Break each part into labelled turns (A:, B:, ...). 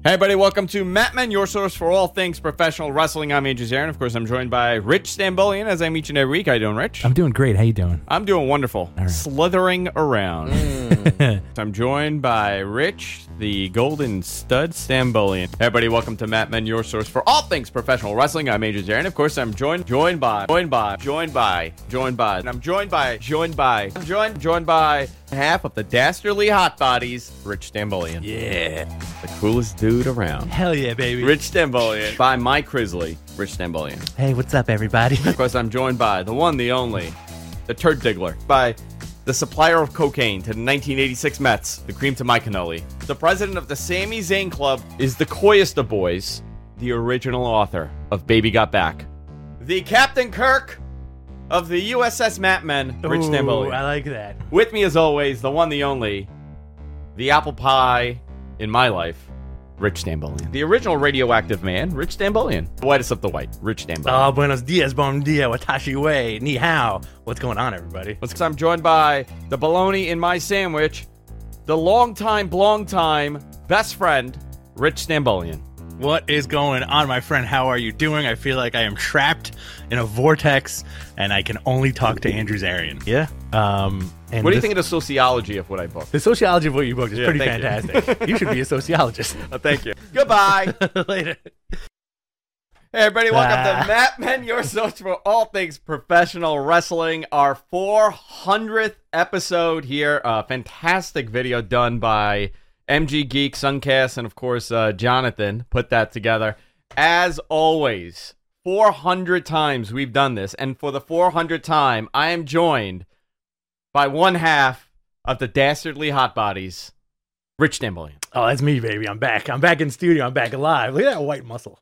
A: Hey everybody, welcome to Mat Men, your source for all things professional wrestling. I'm Andrew Zarin. Of course, I'm joined by Rich Stambolian, as I'm each and every week. How you doing, Rich?
B: I'm doing great. How you doing?
A: I'm doing wonderful.
B: Right.
A: Slithering around. I'm joined by Rich, the Golden Stud Stambolian. Hey everybody, welcome to Mat Men, your source for all things professional wrestling. I'm Andrew Zarin. Of course, I'm joined by half of the Dastardly Hot Bodies, Rich Stambolian.
B: Yeah.
A: The coolest dude around.
B: Hell yeah, baby.
A: Rich Stambolian. By Mike Crisley, Rich Stambolian.
B: Hey, what's up, everybody?
A: Of course, I'm joined by the one, the only, the Turd Diggler. By the supplier of cocaine to the 1986 Mets, the cream to my cannoli. The president of the Sami Zayn Club is the coyest of boys, the original author of Baby Got Back. The Captain Kirk of the USS Mat Men, Rich Stambolian.
B: I like that.
A: With me, as always, the one, the only, the apple pie in my life, Rich Stambolian. The original radioactive man, Rich Stambolian. The whitest of the white, Rich Stambolian.
B: Buenos dias, bon dia, watashi way, ni hao. What's going on, everybody?
A: I'm joined by the bologna in my sandwich, the long time best friend, Rich Stambolian.
B: What is going on, my friend? How are you doing? I feel like I am trapped in a vortex, and I can only talk to Andrew Zarian. Yeah. And
A: What do you think of the sociology of what I booked?
B: The sociology of what you booked is pretty
A: thank
B: fantastic. You should be a sociologist.
A: Thank you. Goodbye.
B: Later.
A: Hey, everybody, welcome to Mat Men, your source for all things professional wrestling. Our 400th episode here. Fantastic video done by MG Geek, Suncast, and of course, Jonathan put that together. As always, 400 times we've done this, and for the 400th time, I am joined by one half of the Dastardly Hot Bodies, Rich Stambolian.
B: Oh, that's me, baby. I'm back. I'm back in studio. I'm back alive. Look at that white muscle.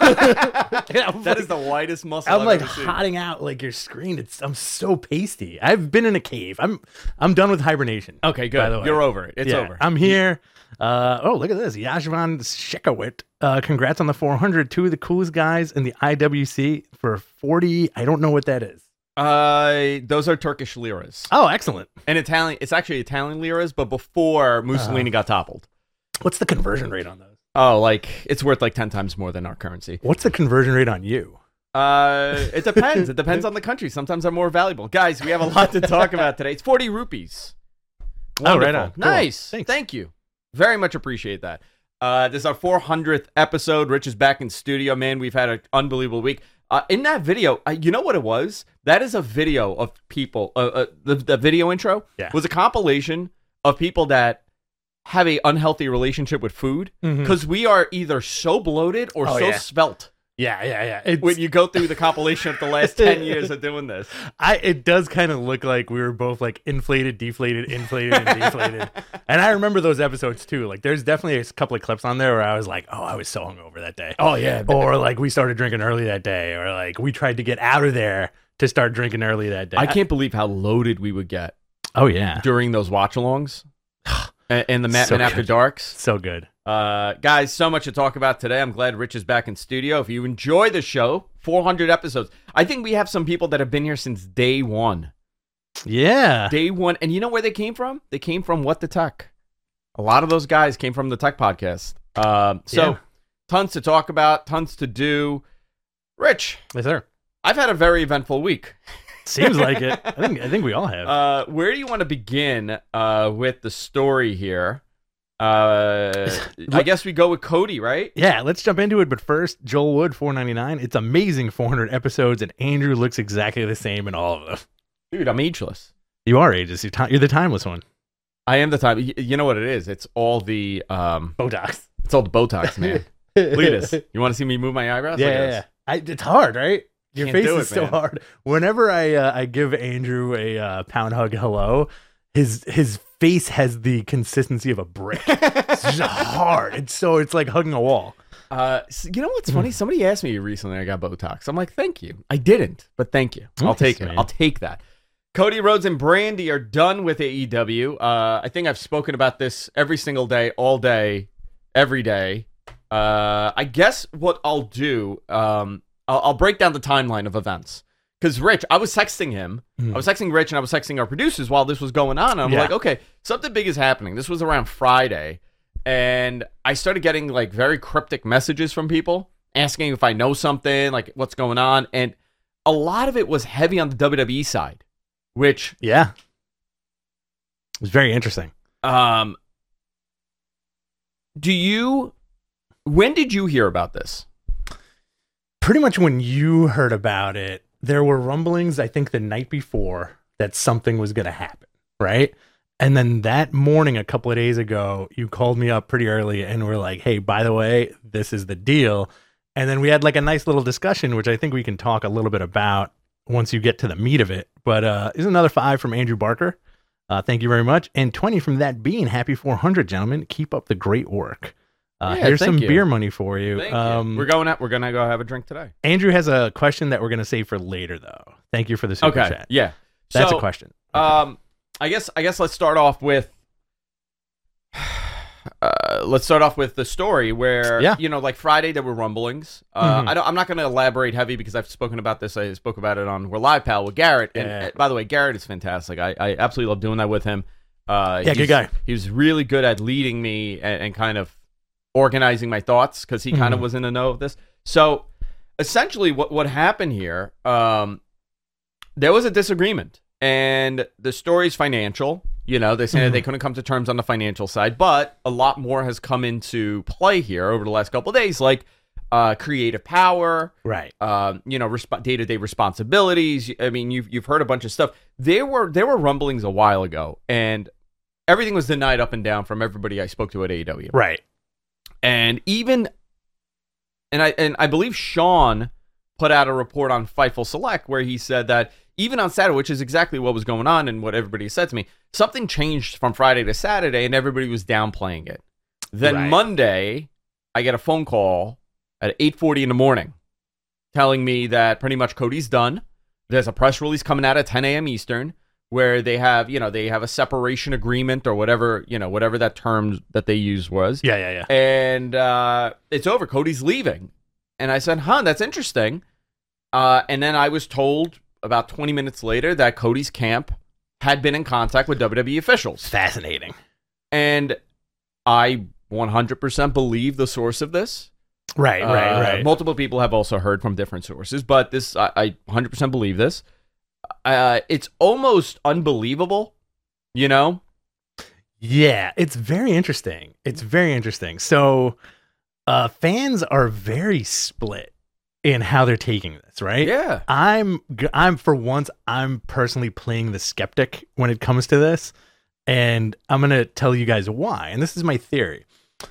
B: That
A: is the whitest muscle
B: I'm
A: I've
B: like
A: ever seen.
B: hotting out like your screen. I'm so pasty. I've been in a cave. I'm done with hibernation.
A: Okay, good.
B: By the way.
A: You're over it. It's
B: Yeah,
A: over.
B: I'm here. Look at this. Yashvan Shekowit. Congrats on the 400. Two of the coolest guys in the IWC for 40. I don't know what that is.
A: Those are Turkish liras.
B: Oh, excellent.
A: And Italian. It's actually Italian liras, but before Mussolini got toppled.
B: What's the conversion rate on those?
A: Oh, like it's worth like 10 times more than our currency.
B: What's the conversion rate on you?
A: It depends. It depends on the country. Sometimes I'm more valuable. Guys, we have a lot to talk about today. It's 40 rupees. Wonderful.
B: Oh, right on. Cool.
A: Nice.
B: Thanks.
A: Thank you. Very much appreciate that. This is our 400th episode. Rich is back in studio, man. We've had an unbelievable week. In that video, you know what it was? That is a video of people. The video intro was a compilation of people that have a unhealthy relationship with food because we are either so bloated or svelte.
B: Yeah.
A: When you go through the compilation of the last 10 years of doing this.
B: It does kind of look like we were both like inflated, deflated, and deflated. And I remember those episodes too. Like there's definitely a couple of clips on there where I was like, oh, I was so hungover that day.
A: Oh, yeah.
B: Or like we started drinking early that day. Or like we tried to get out of there to start drinking early that day.
A: I can't believe how loaded we would get.
B: Oh, yeah.
A: During those watch-alongs and the Mat Men After Darks.
B: So good.
A: Guys, so much to talk about today. I'm glad Rich is back in studio. If you enjoy the show, 400 episodes. I think we have some people that have been here since day one.
B: Yeah.
A: Day one. And you know where they came from? They came from What the Tech. A lot of those guys came from the Tech Podcast. Tons to talk about, tons to do. Rich.
B: Yes, sir.
A: I've had a very eventful week.
B: Seems like it. I think we all have.
A: Where do you want to begin with the story here? I guess we go with Cody, right?
B: Yeah, let's jump into it. But first, Joel Wood, $4.99. It's amazing 400 episodes, and Andrew looks exactly the same in all of them.
A: Dude, I'm ageless.
B: You are ageless. You're the timeless one.
A: I am the time. You know what it is? It's all the
B: Botox.
A: It's all the Botox, man. Look at this. You want to see me move my eyebrows?
B: Yeah. It's hard, right? Your
A: Can't
B: face
A: do
B: is
A: it,
B: so
A: man.
B: hard. Whenever I give Andrew a pound hug hello, his face has the consistency of a brick. It's just hard. It's like hugging a wall.
A: You know what's funny? Somebody asked me recently I got Botox. I'm like, thank you. I didn't, but thank you. I'll take it.
B: Man.
A: I'll take that. Cody Rhodes and Brandy are done with AEW. I think I've spoken about this every single day, all day, every day. I guess what I'll do, I'll break down the timeline of events. Because Rich, I was texting him. I was texting Rich and I was texting our producers while this was going on. And I'm like, okay, something big is happening. This was around Friday. and I started getting like very cryptic messages from people asking if I know something, like what's going on, and a lot of it was heavy on the WWE side, which
B: Yeah. It was very interesting.
A: when did you hear about this?
B: Pretty much when you heard about it, there were rumblings, I think, the night before that something was going to happen, right? And then that morning, a couple of days ago, you called me up pretty early and were like, hey, by the way, this is the deal. And then we had like a nice little discussion, which I think we can talk a little bit about once you get to the meat of it. But here's another 5 from Andrew Barker. Thank you very much. And 20 from That Bean. Happy 400, gentlemen. Keep up the great work. Here's some beer money for you.
A: Thank you. We're gonna go have a drink today.
B: Andrew has a question that we're gonna save for later, though. Thank you for the super chat.
A: Yeah,
B: That's a question.
A: I guess let's start off with the story where like Friday there were rumblings. I'm not going to elaborate heavy because I've spoken about this. I spoke about it on We're Live Pal with Garrett. And by the way, Garrett is fantastic. I absolutely love doing that with him.
B: Good guy.
A: He was really good at leading me and kind of organizing my thoughts because he kind of was in the know of this. So essentially, what happened here? There was a disagreement. And the story's financial. They say that they couldn't come to terms on the financial side, but a lot more has come into play here over the last couple of days, like creative power,
B: right?
A: Day-to-day responsibilities. I mean, you've heard a bunch of stuff. There were rumblings a while ago, and everything was denied up and down from everybody I spoke to at AEW,
B: right?
A: And I believe Sean put out a report on Fightful Select where he said that even on Saturday, which is exactly what was going on and what everybody said to me, something changed from Friday to Saturday and everybody was downplaying it. Then Monday, I get a phone call at 8:40 in the morning telling me that pretty much Cody's done. There's a press release coming out at 10 a.m. Eastern where they have a separation agreement or whatever that term that they used was.
B: Yeah.
A: And it's over. Cody's leaving. And I said, that's interesting. And then I was told about 20 minutes later that Cody's camp had been in contact with WWE officials.
B: Fascinating.
A: And I 100% believe the source of this.
B: Right.
A: Multiple people have also heard from different sources, but this I 100% believe this. It's almost unbelievable,
B: Yeah, it's very interesting. So fans are very split in how they're taking this, right?
A: Yeah.
B: I'm for once, I'm personally playing the skeptic when it comes to this, and I'm going to tell you guys why. And this is my theory.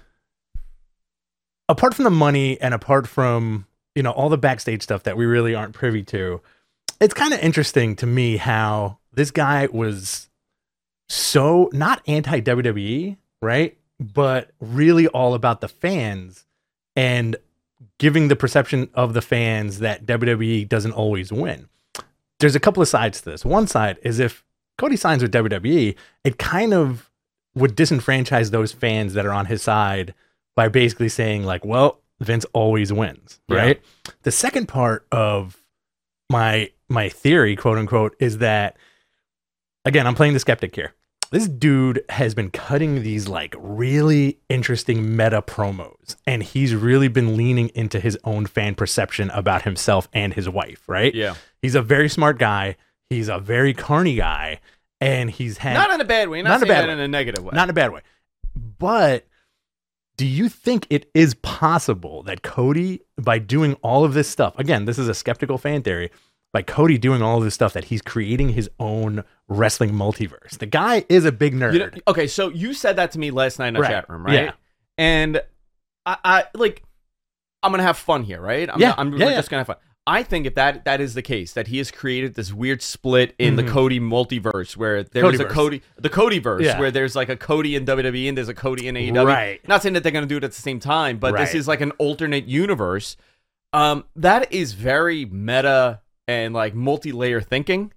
B: Apart from the money and apart from, all the backstage stuff that we really aren't privy to, it's kind of interesting to me how this guy was so not anti-WWE, right? But really all about the fans and giving the perception of the fans that WWE doesn't always win. There's a couple of sides to this. One side is if Cody signs with WWE, it kind of would disenfranchise those fans that are on his side by basically saying like, well, Vince always wins, right? Yeah. The second part of my theory, quote unquote, is that, again, I'm playing the skeptic here. This dude has been cutting these like really interesting meta promos, and he's really been leaning into his own fan perception about himself and his wife, right?
A: Yeah.
B: He's a very smart guy. He's a very carny guy, and he's had...
A: Not in a bad way. Not saying that in a negative way.
B: Not in a bad way. But do you think it is possible that Cody, by doing all of this stuff, again, this is a skeptical fan theory, by Cody doing all of this stuff, that he's creating his own wrestling multiverse? The guy is a big nerd.
A: Okay, so you said that to me last night in a chat room, right?
B: Yeah.
A: And I like, I'm going to have fun here, right? We're just going to have fun. I think if that is the case, that he has created this weird split in the Cody multiverse where there's the Codyverse, where there's like a Cody in WWE and there's a Cody in AEW.
B: Right.
A: Not saying that they're going to do it at the same time, but this is like an alternate universe. That is very meta and like multi-layer thinking.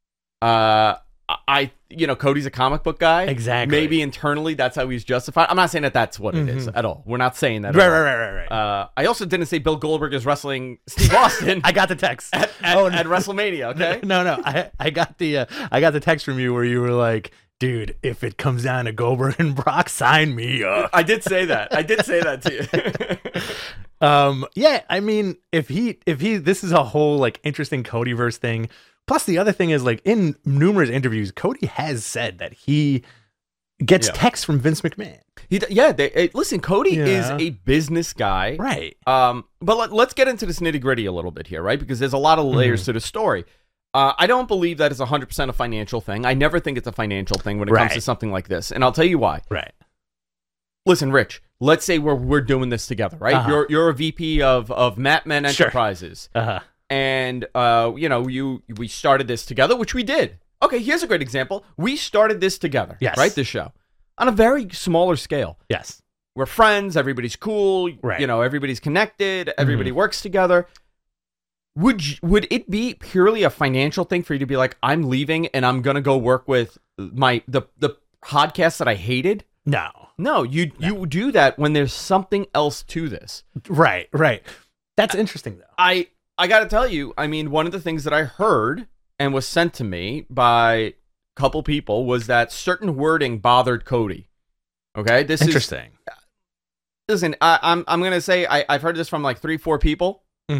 A: Cody's a comic book guy.
B: Exactly.
A: Maybe internally that's how he's justified. I'm not saying that that's what it is at all. We're not saying that.
B: Right.
A: I also didn't say Bill Goldberg is wrestling Steve Austin.
B: I got the text
A: at WrestleMania. Okay.
B: No. I got the text from you where you were like, dude, if it comes down to Goldberg and Brock, sign me up.
A: I did say that. I did say that to you.
B: Yeah, I mean, if he, this is a whole like interesting Codyverse thing. Plus, the other thing is like in numerous interviews, Cody has said that he gets texts from Vince McMahon.
A: Listen, Cody is a business guy,
B: right?
A: But let's get into this nitty gritty a little bit here, right? Because there's a lot of layers to the story. I don't believe that it's 100% a financial thing. I never think it's a financial thing when it comes to something like this, and I'll tell you why.
B: Right.
A: Listen, Rich. Let's say we're doing this together, right? You're a VP of Matt Men Enterprises, and we started this together, which we did. Okay, here's a great example. We started this together, right? This show on a very smaller scale.
B: Yes,
A: we're friends. Everybody's cool. Right. Everybody's connected. Everybody works together. Would it be purely a financial thing for you to be like, I'm leaving and I'm gonna go work with the podcast that I hated? No, you do that when there's something else to this.
B: Right. That's interesting though.
A: I got to tell you, I mean, one of the things that I heard and was sent to me by a couple people was that certain wording bothered Cody. Okay, this
B: interesting.
A: Listen, I'm gonna say I've heard this from like 3-4 people.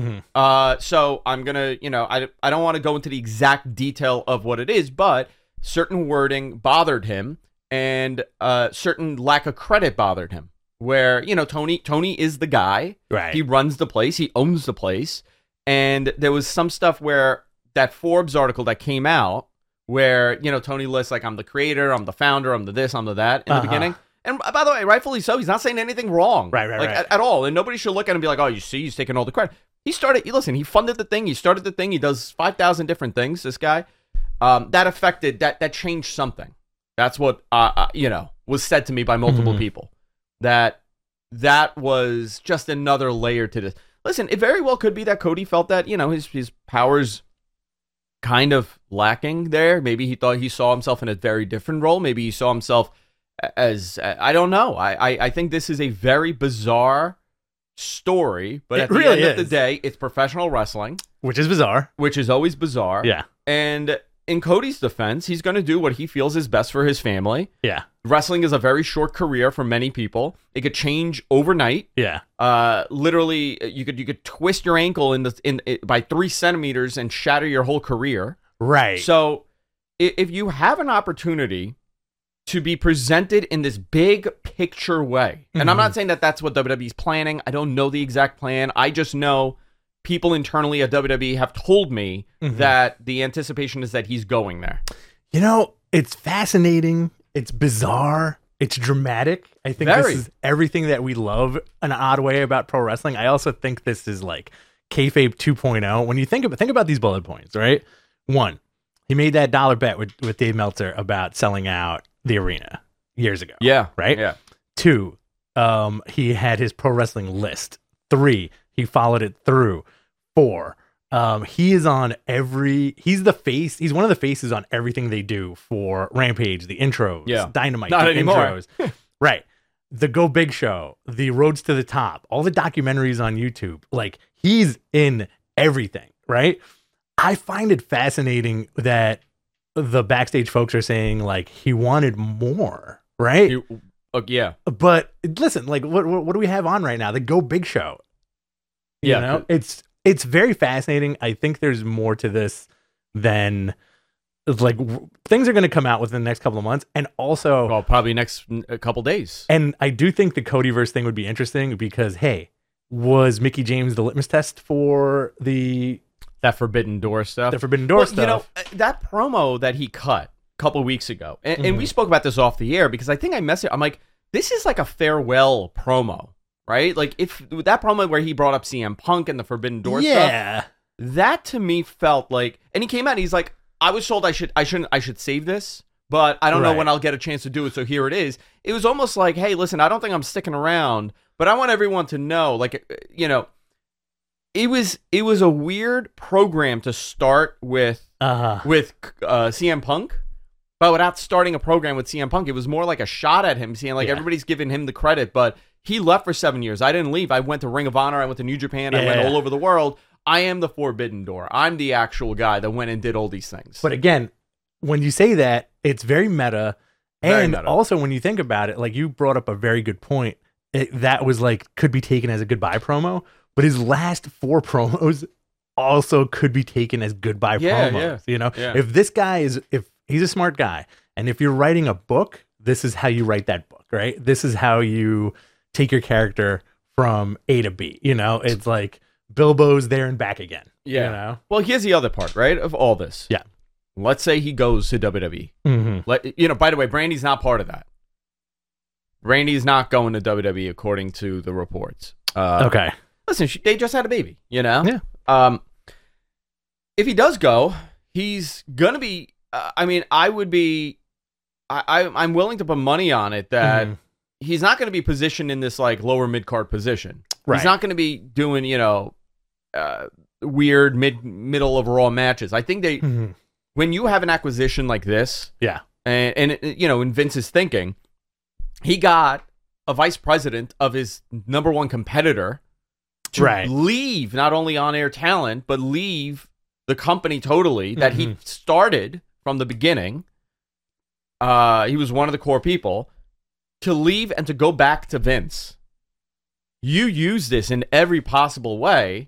A: So I'm gonna, I don't want to go into the exact detail of what it is, but certain wording bothered him, and certain lack of credit bothered him. Where Tony is the guy,
B: right?
A: He runs the place, he owns the place, and there was some stuff where that Forbes article that came out, where Tony lists like, I'm the creator, I'm the founder, I'm the this, I'm the that in the beginning. And by the way, rightfully so, he's not saying anything wrong,
B: right.
A: At all, and nobody should look at him and be like, oh, you see, he's taking all the credit. He funded the thing, he started the thing, he does 5,000 different things, this guy. That changed something. That's what, was said to me by multiple people. That was just another layer to this. Listen, it very well could be that Cody felt that, his powers kind of lacking there. Maybe he thought he saw himself in a very different role. Maybe he saw himself as, I don't know. I think this is a very bizarre story, but at the end of the day, it's professional wrestling,
B: which is bizarre,
A: which is always bizarre.
B: Yeah.
A: And in Cody's defense, he's going to do what he feels is best for his family.
B: Yeah.
A: Wrestling is a very short career for many people. It could change overnight.
B: Yeah.
A: Literally, you could twist your ankle by 3 centimeters and shatter your whole career.
B: Right.
A: So if you have an opportunity to be presented in this big picture way, and I'm not saying that that's what WWE's planning. I don't know the exact plan. I just know people internally at WWE have told me that the anticipation is that he's going there.
B: It's fascinating. It's bizarre. It's dramatic. I think this is everything that we love an odd way about pro wrestling. I also think this is like kayfabe 2.0. When you think about these bullet points, right? 1, he made that dollar bet with Dave Meltzer about selling out the arena years ago.
A: Yeah.
B: Right?
A: Yeah.
B: 2, he had his pro wrestling list. 3, he followed it through. 4, he is on he's the face. He's one of the faces on everything they do for Rampage, the intros, Dynamite,
A: not
B: the
A: anymore.
B: Intros. Right. The Go Big Show, the Roads to the Top, all the documentaries on YouTube. Like, he's in everything, right? I find it fascinating that the backstage folks are saying like he wanted more, right?
A: Yeah.
B: But listen, like what do we have on right now? The Go Big Show. It's very fascinating. I think there's more to this than like things are going to come out within the next couple of months, and also
A: probably next couple days.
B: And I do think the Codyverse thing would be interesting because, hey, was Mickie James the litmus test for
A: that Forbidden Door stuff?
B: The Forbidden Door stuff.
A: That promo that he cut a couple weeks ago, and we spoke about this off the air because I think I messaged. I'm like, this is like a farewell promo. Right? Like, if that promo where he brought up CM Punk and the Forbidden Door stuff, that to me felt like, and he came out and he's like, I was told I should save this, but I don't know when I'll get a chance to do it, so here it is. It was almost like, hey, listen, I don't think I'm sticking around, but I want everyone to know, like, it was a weird program to start with CM Punk. But without starting a program with CM Punk, it was more like a shot at him, saying like everybody's giving him the credit, but he left for 7 years. I didn't leave. I went to Ring of Honor. I went to New Japan. I went all over the world. I am the Forbidden Door. I'm the actual guy that went and did all these things.
B: But again, when you say that, it's very meta.
A: Very
B: And
A: meta.
B: also, when you think about it, like you brought up a very good point. That was like could be taken as a goodbye promo, but his last 4 promos also could be taken as goodbye
A: Yeah,
B: promos.
A: yeah,
B: You know,
A: yeah.
B: if this guy is, if he's a smart guy, and if you're writing a book, this is how you write that book, right? This is how you take your character from A to B. You know, it's like Bilbo's there and back again.
A: Yeah.
B: You know?
A: Well, here's the other part, right, of all this.
B: Yeah.
A: Let's say he goes to WWE.
B: Mm-hmm.
A: By the way, Brandy's not part of that. Brandy's not going to WWE according to the reports.
B: Okay.
A: Listen, they just had a baby, you know?
B: Yeah.
A: If he does go, he's going to be, I'm willing to put money on it that he's not going to be positioned in this like lower mid-card position.
B: Right.
A: He's not going to be doing, weird middle of Raw matches. I think they, when you have an acquisition like this,
B: Yeah.
A: and in Vince's thinking, he got a vice president of his number one competitor to leave not only on-air talent, but leave the company totally that he started from the beginning. He was one of the core people to leave and to go back to Vince. You use this in every possible way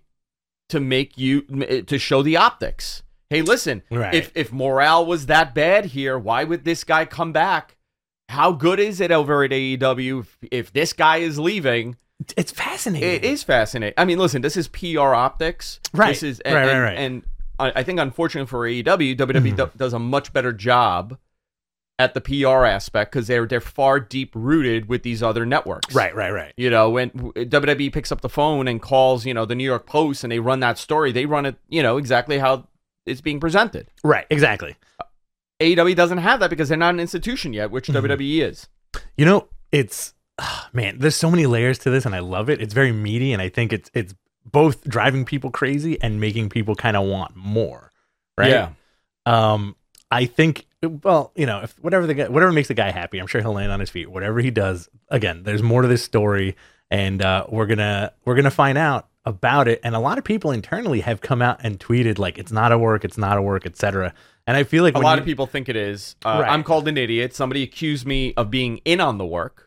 A: to show the optics. Hey, listen, if morale was that bad here, why would this guy come back? How good is it over at AEW if this guy is leaving?
B: It's fascinating.
A: It is fascinating. I mean, listen, this is PR optics.
B: Right.
A: This is,
B: Right.
A: And I think, unfortunately for AEW, WWE does a much better job at the PR aspect because they're far deep rooted with these other networks.
B: Right.
A: You know, when WWE picks up the phone and calls, the New York Post and they run that story, they run it, exactly how it's being presented.
B: Right, exactly.
A: AEW doesn't have that because they're not an institution yet, which WWE is.
B: It's man, there's so many layers to this, and I love it. It's very meaty, and I think it's both driving people crazy and making people kind of want more. Right?
A: Yeah.
B: I think, well, if whatever makes the guy happy, I'm sure he'll land on his feet. Whatever he does, again, there's more to this story, and we're gonna find out about it. And a lot of people internally have come out and tweeted like it's not a work, etc. And I feel like
A: a lot of people think it is. I'm called an idiot. Somebody accused me of being in on the work.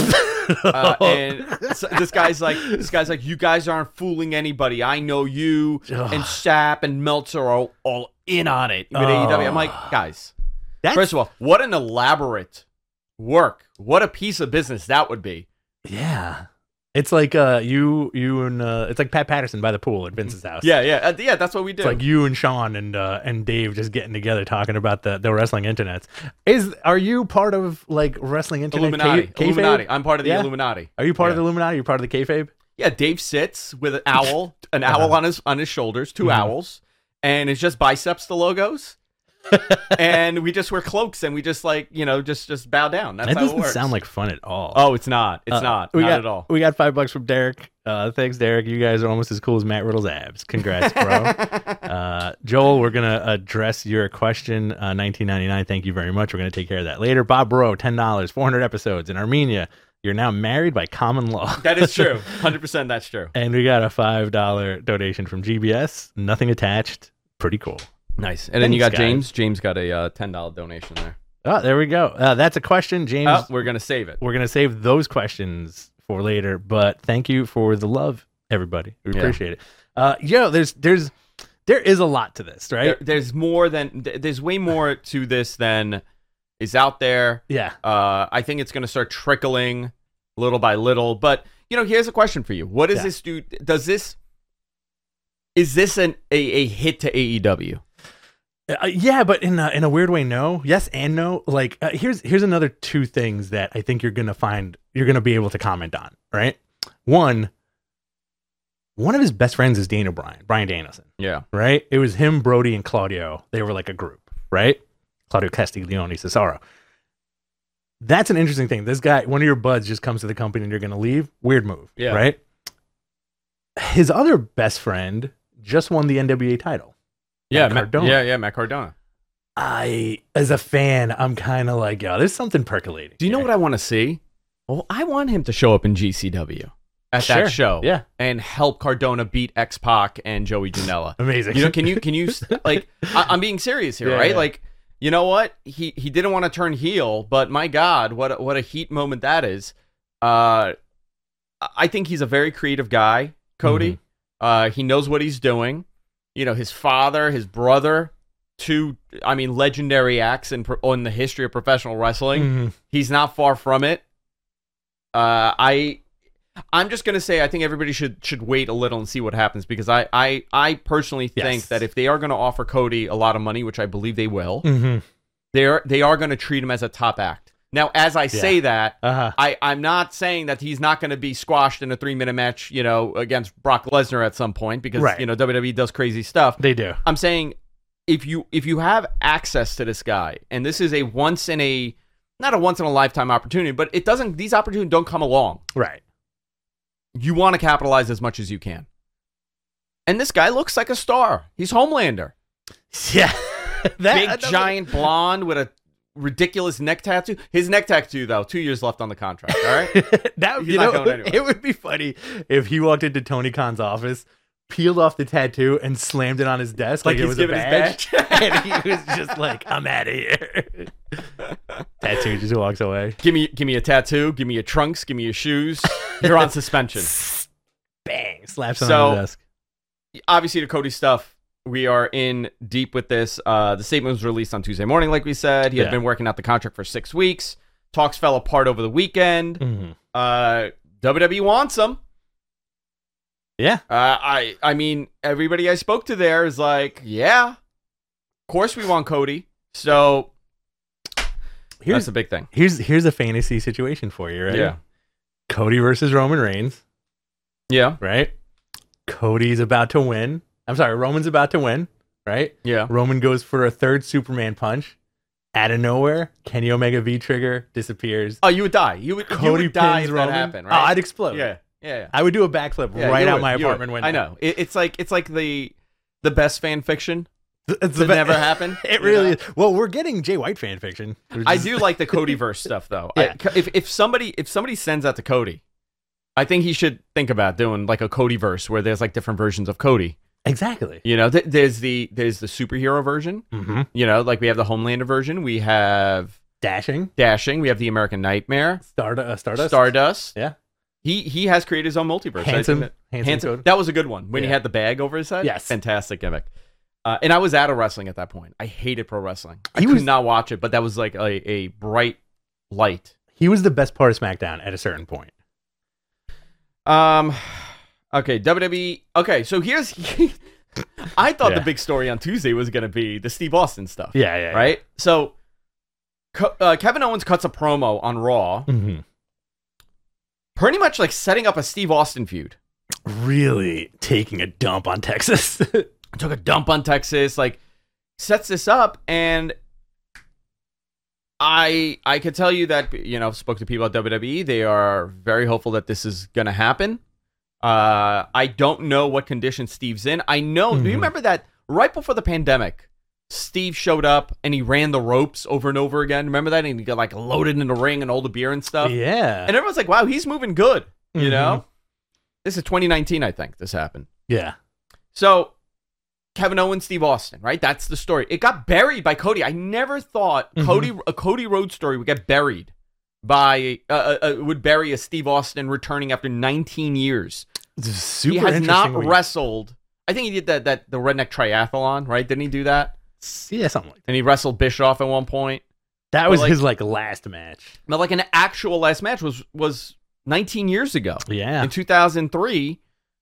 A: And this guy's like, you guys aren't fooling anybody. I know you and Sapp and Meltzer are all in on it with AEW. I'm like, guys, first of all, what an elaborate work. What a piece of business that would be.
B: Yeah. It's like you and it's like Pat Patterson by the pool at Vince's house.
A: Yeah, that's what we do.
B: It's like you and Sean and Dave just getting together talking about the wrestling internets. Are you part of like wrestling internet?
A: Illuminati. I'm part of the Illuminati.
B: Are you part of the Illuminati? You're part of the kayfabe?
A: Yeah, Dave sits with an owl on his shoulders, 2 owls, and it's just biceps the logos. And we just wear cloaks and we just like just bow down. That's
B: that
A: how it
B: doesn't
A: works.
B: sound like fun at all.
A: Oh, it's not. It's not at all.
B: We got $5 from Derek. Thanks, Derek. You guys are almost as cool as Matt Riddle's abs. Congrats, bro. Joel, we're gonna address your question. 1999. Thank you very much. We're gonna take care of that later. Bob Bro, $10. 400 episodes in Armenia. You're now married by common law.
A: That is true. 100%. That's true.
B: And we got a $5 donation from GBS. Nothing attached. Pretty cool.
A: Nice. And then you got James. James got a $10 donation there.
B: Oh, there we go. That's a question, James.
A: Oh, we're going to save it.
B: We're going to save those questions for later. But thank you for the love, everybody. We appreciate it. There is a lot to this, right?
A: There's way more to this than is out there.
B: Yeah.
A: I think it's going to start trickling little by little. But, here's a question for you. What does this do? Is this a hit to AEW?
B: Yeah, but in a weird way, no. Yes and no. Like, here's another 2 things that I think you're gonna be able to comment on. Right. One of his best friends is Daniel Bryan Danielson.
A: Yeah.
B: Right. It was him, Brody, and Claudio. They were like a group. Right. Claudio Castiglione, Cesaro. That's an interesting thing. This guy, one of your buds, just comes to the company and you're gonna leave. Weird move.
A: Yeah.
B: Right. His other best friend just won the NWA title.
A: Matt Cardona.
B: As a fan, I'm kind of like, there's something percolating.
A: Do you know what I want to see? Well, I want him to show up in GCW at that show, and help Cardona beat X-Pac and Joey Janela.
B: Amazing.
A: Can you like? I'm being serious here, right? Yeah. Like, you know what? He didn't want to turn heel, but my God, what a heat moment that is. I think he's a very creative guy, Cody. He knows what he's doing. You know, his father, his brother, two, legendary acts in the history of professional wrestling. He's not far from it. I'm just going to say I think everybody should wait a little and see what happens, because I personally think that if they are going to offer Cody a lot of money, which I believe they will, they are going to treat him as a top act. Now, as I say that, I'm not saying that he's not going to be squashed in a 3-minute match, against Brock Lesnar at some point, because WWE does crazy stuff.
B: They do.
A: I'm saying if you have access to this guy, and this is not a once in a lifetime opportunity, but these opportunities don't come along.
B: Right.
A: You want to capitalize as much as you can. And this guy looks like a star. He's Homelander.
B: Yeah.
A: Big, giant blonde with a ridiculous neck tattoo. His neck tattoo, though, 2 years left on the contract, all right?
B: He's not going anywhere. It would be funny if he walked into Tony Khan's office, peeled off the tattoo, and slammed it on his desk like it was a badge. And he was just like, I'm out of here. Tattoo just walks away.
A: Give me a tattoo. Give me your trunks. Give me your shoes. You're on suspension.
B: Bang. Slaps on the desk.
A: Obviously, the Cody stuff, we are in deep with this. The statement was released on Tuesday morning, like we said. He had been working out the contract for 6 weeks. Talks fell apart over the weekend. WWE wants him.
B: Yeah.
A: I mean, everybody I spoke to there is like, yeah, of course we want Cody. So that's a big thing.
B: Here's a fantasy situation for you, right?
A: Yeah.
B: Cody versus Roman Reigns.
A: Yeah.
B: Right? Cody's about to win. I'm sorry, Roman's about to win, right?
A: Yeah.
B: Roman goes for a third Superman punch. Out of nowhere, Kenny Omega V-trigger disappears.
A: Oh, you would die. You would die if that happened, right?
B: Oh, I'd explode.
A: Yeah.
B: I would do a backflip right out my apartment window.
A: I know. It's like the best fan fiction. It's never happened.
B: It really is. Well, we're getting Jay White fan fiction.
A: I do like the Codyverse stuff, though.
B: Yeah.
A: If somebody sends that to Cody, I think he should think about doing like a Codyverse where there's like different versions of Cody.
B: Exactly.
A: There's the superhero version. Like we have the Homelander version. We have
B: Dashing.
A: We have the American Nightmare.
B: Stardust. Yeah.
A: He has created his own multiverse.
B: Handsome.
A: That was a good one when he had the bag over his head.
B: Yes.
A: Fantastic gimmick. And I was out of wrestling at that point. I hated pro wrestling. I could not watch it, but that was like a bright light.
B: He was the best part of SmackDown at a certain point.
A: Okay, WWE. Okay, so here's. I thought the big story on Tuesday was going to be the Steve Austin stuff.
B: Yeah.
A: Right? So Kevin Owens cuts a promo on Raw. Pretty much like setting up a Steve Austin feud.
B: Really taking a dump on Texas.
A: Took a dump on Texas, like sets this up, and I could tell you that, spoke to people at WWE, they are very hopeful that this is going to happen. I don't know what condition Steve's in. I know, do you remember that right before the pandemic, Steve showed up and he ran the ropes over and over again? Remember that? And he got like loaded in the ring and all the beer and stuff.
B: Yeah.
A: And everyone's like, wow, he's moving good. You know? This is 2019, I think this happened.
B: Yeah.
A: So Kevin Owens, Steve Austin, right? That's the story. It got buried by Cody. I never thought a Cody Rhodes story would get buried by would bury a Steve Austin returning after 19 years.
B: Super
A: he has not wrestled. I think he did that the Redneck Triathlon, right? Didn't he do that?
B: Yeah, something like that.
A: And he wrestled Bischoff at one point.
B: That was his last match.
A: But like an actual last match was 19 years ago.
B: Yeah.
A: In 2003.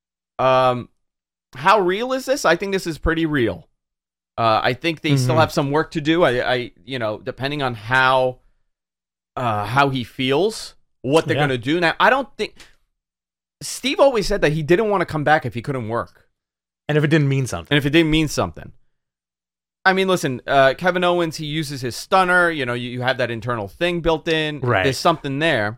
A: How real is this? I think this is pretty real. I think they still have some work to do. I depending on how he feels, what they're going to do. Now, I don't think Steve always said that he didn't want to come back if he couldn't work.
B: And if it didn't mean something. I mean, listen, Kevin Owens, he uses his stunner. You have that internal thing built in. Right.
A: There's something there.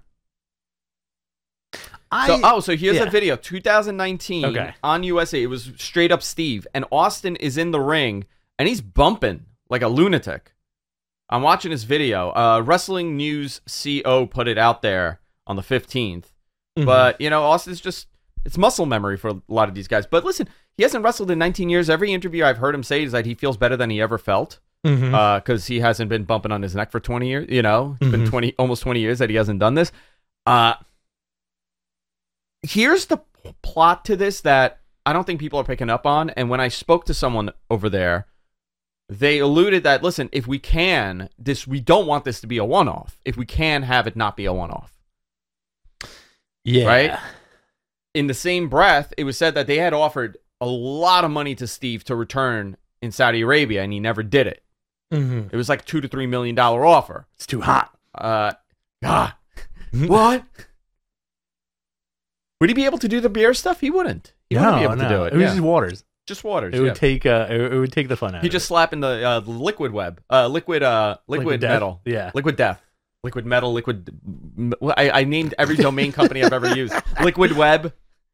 A: So here's a video, 2019 on USA. It was straight up Steve, and Austin is in the ring, and he's bumping like a lunatic. I'm watching this video. Wrestling News CO put it out there on the 15th. But, Austin's it's muscle memory for a lot of these guys. But listen, he hasn't wrestled in 19 years. Every interview I've heard him say is that he feels better than he ever felt. because he hasn't been bumping on his neck for 20 years. You know, it's been almost 20 years that he hasn't done this. Here's the plot to this that I don't think people are picking up on. And when I spoke to someone over there, they alluded that, listen, if we can, we don't want this to be a one-off. If we can have it not be a one-off.
B: Yeah.
A: Right? In the same breath, it was said that they had offered a lot of money to Steve to return in Saudi Arabia, and he never did it. It was like $2 to $3 million offer.
B: It's too hot.
A: God. What? Would he be able to do the beer stuff? He wouldn't. He wouldn't be able to do it.
B: It was just waters.
A: Just waters.
B: It would take it would take the fun out.
A: He just slap in the liquid web, liquid metal, liquid death, liquid metal, liquid. I named every domain company I've ever used. Liquid web.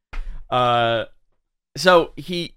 A: So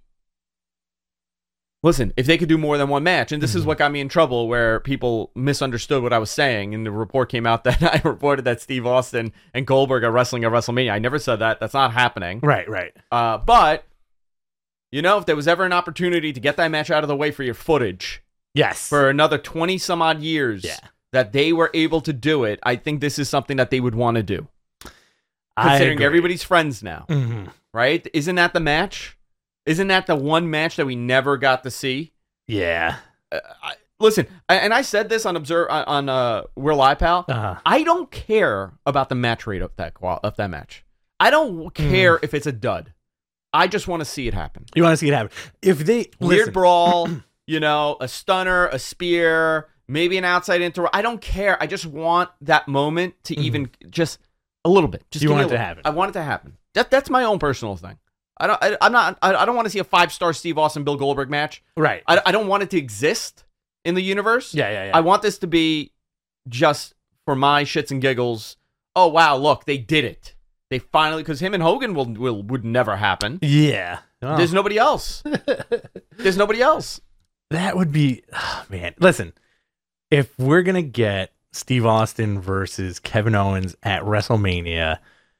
A: listen, if they could do more than one match, and this is what got me in trouble, where people misunderstood what I was saying, and the report came out that I reported that Steve Austin and Goldberg are wrestling at WrestleMania. I never said that. That's not happening.
B: Right.
A: But. You know, if there was ever an opportunity to get that match out of the way for your footage,
B: yes,
A: for another 20 some odd years, that they were able to do it, I think this is something that they would want to do. Considering everybody's friends now, right? Isn't that the match? Isn't that the one match that we never got to see?
B: Yeah.
A: Listen, and I said this on We're Live, Pal. I don't care about the match rate of that match. I don't care if it's a dud. I just want to see it happen.
B: You want to see it happen. If they
A: weird brawl, you know, a stunner, a spear, maybe an outside inter. I don't care. I just want that moment to even just a little bit. Just
B: you want it to happen.
A: I want it to happen. That's my own personal thing. I don't want to see a 5-star Steve Austin Bill Goldberg match.
B: Right.
A: I don't want it to exist in the universe.
B: Yeah.
A: I want this to be just for my shits and giggles. Oh wow, look, they did it. They finally, because him and Hogan would never happen.
B: Yeah.
A: Oh. There's nobody else. There's nobody else.
B: That would be, man. Listen, if we're going to get Steve Austin versus Kevin Owens at WrestleMania,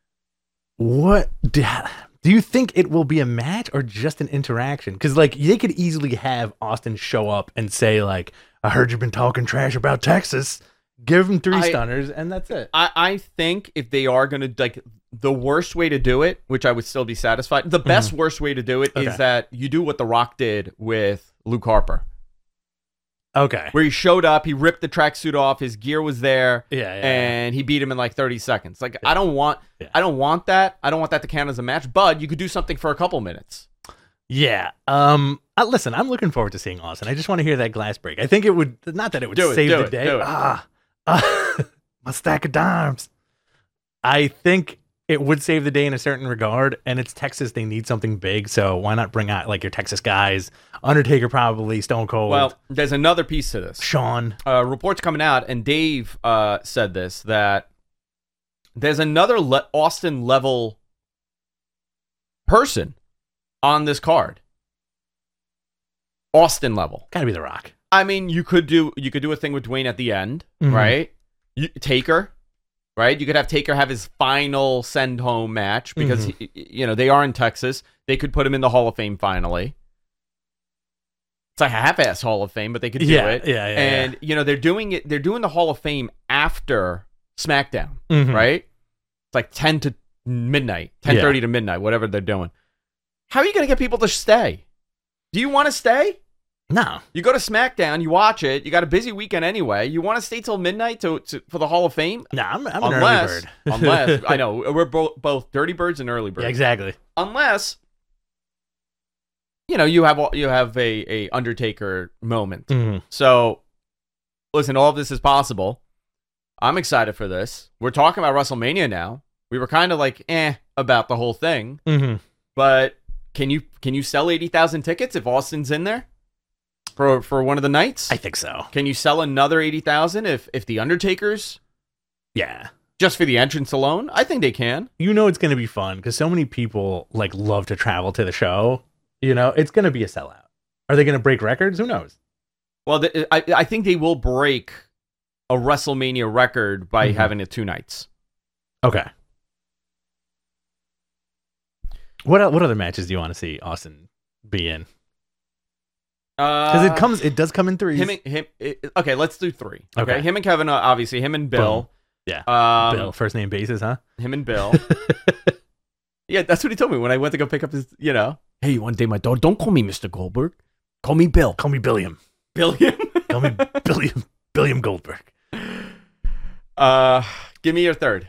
B: what do you think it will be, a match or just an interaction? Because, like, they could easily have Austin show up and say, like, I heard you've been talking trash about Texas. Give him 3 stunners, and that's it.
A: I think if they are going to, like, the worst way to do it, which I would still be satisfied, the best worst way to do it is that you do what The Rock did with Luke Harper.
B: Okay.
A: Where he showed up, he ripped the tracksuit off, his gear was there, and he beat him in like 30 seconds. Like, I don't want that. I don't want that to count as a match, but you could do something for a couple minutes.
B: Yeah. Listen, I'm looking forward to seeing Austin. I just want to hear that glass break. I think it would, not that it would save the day. My stack of dimes. I think it would save the day in a certain regard, and it's Texas. They need something big, so why not bring out, like, your Texas guys? Undertaker, probably, Stone Cold.
A: Well, there's another piece to this.
B: Shawn.
A: Reports coming out, and Dave said this, that there's another Austin-level person on this card. Austin level.
B: Gotta be The Rock.
A: I mean, you could do a thing with Dwayne at the end, right? Taker. Right, you could have Taker have his final send home match because they are in Texas. They could put him in the Hall of Fame finally. It's like a half-ass Hall of Fame, but they could do it.
B: Yeah.
A: And they're doing it. They're doing the Hall of Fame after SmackDown, right? It's like 10 to midnight, 10:30 to midnight, whatever they're doing. How are you going to get people to stay? Do you want to stay?
B: No.
A: You go to SmackDown, you watch it. You got a busy weekend anyway. You want to stay till midnight for the Hall of Fame?
B: No, I'm an early bird.
A: Unless I know we're both dirty birds and early birds.
B: Yeah, exactly.
A: Unless you have a Undertaker moment. So listen, all of this is possible. I'm excited for this. We're talking about WrestleMania now. We were kind of like about the whole thing, but can you sell 80,000 tickets if Austin's in there? For one of the nights?
B: I think so.
A: Can you sell another 80,000 if the Undertaker's?
B: Yeah.
A: Just for the entrance alone? I think they can.
B: It's going to be fun because so many people love to travel to the show. It's going to be a sellout. Are they going to break records? Who knows?
A: Well, I think they will break a WrestleMania record by having it 2 nights.
B: Okay. What other matches do you want to see Austin be in? Because it does come in threes.
A: Okay, let's do 3. Okay,
B: Okay.
A: him and Kevin, obviously. Him and Bill.
B: Boom. Yeah.
A: Bill.
B: First name basis, huh?
A: Him and Bill. Yeah, that's what he told me when I went to go pick up his, Hey, you want to date my daughter? Don't call me Mr. Goldberg. Call me Bill.
B: Call me Billiam.
A: Billiam?
B: Call me Billiam Goldberg.
A: Give me your third.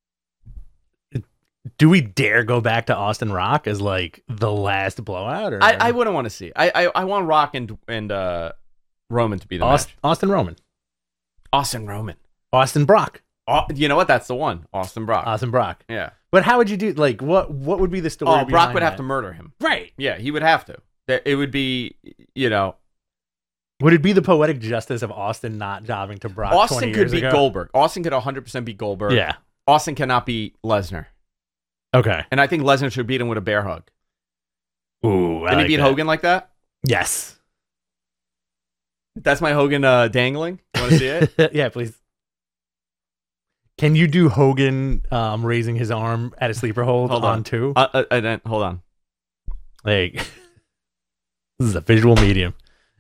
B: Do we dare go back to Austin Rock as like the last blowout? Or
A: I wouldn't want to see. I want Rock and Roman to be the match.
B: Austin Roman.
A: Austin Roman.
B: Austin Brock.
A: You know what? That's the one. Austin Brock.
B: Austin Brock.
A: Yeah.
B: But how would you do? Like, what would be the story?
A: Oh, Brock
B: behind
A: would have
B: that?
A: to murder him.
B: Right.
A: Yeah, he would have to. It would be,
B: Would it be the poetic justice of Austin not jobbing to Brock?
A: Austin
B: 20
A: could
B: years
A: beat
B: ago?
A: Goldberg. Austin could 100% beat Goldberg.
B: Yeah.
A: Austin cannot beat Lesnar.
B: Okay.
A: And I think Lesnar should beat him with a bear hug.
B: Ooh.
A: Did he beat Hogan like that?
B: Yes.
A: That's my Hogan dangling. You want to see it?
B: Yeah, please. Can you do Hogan raising his arm at a sleeper hold on 2?
A: Hold on.
B: Like, this is a visual medium.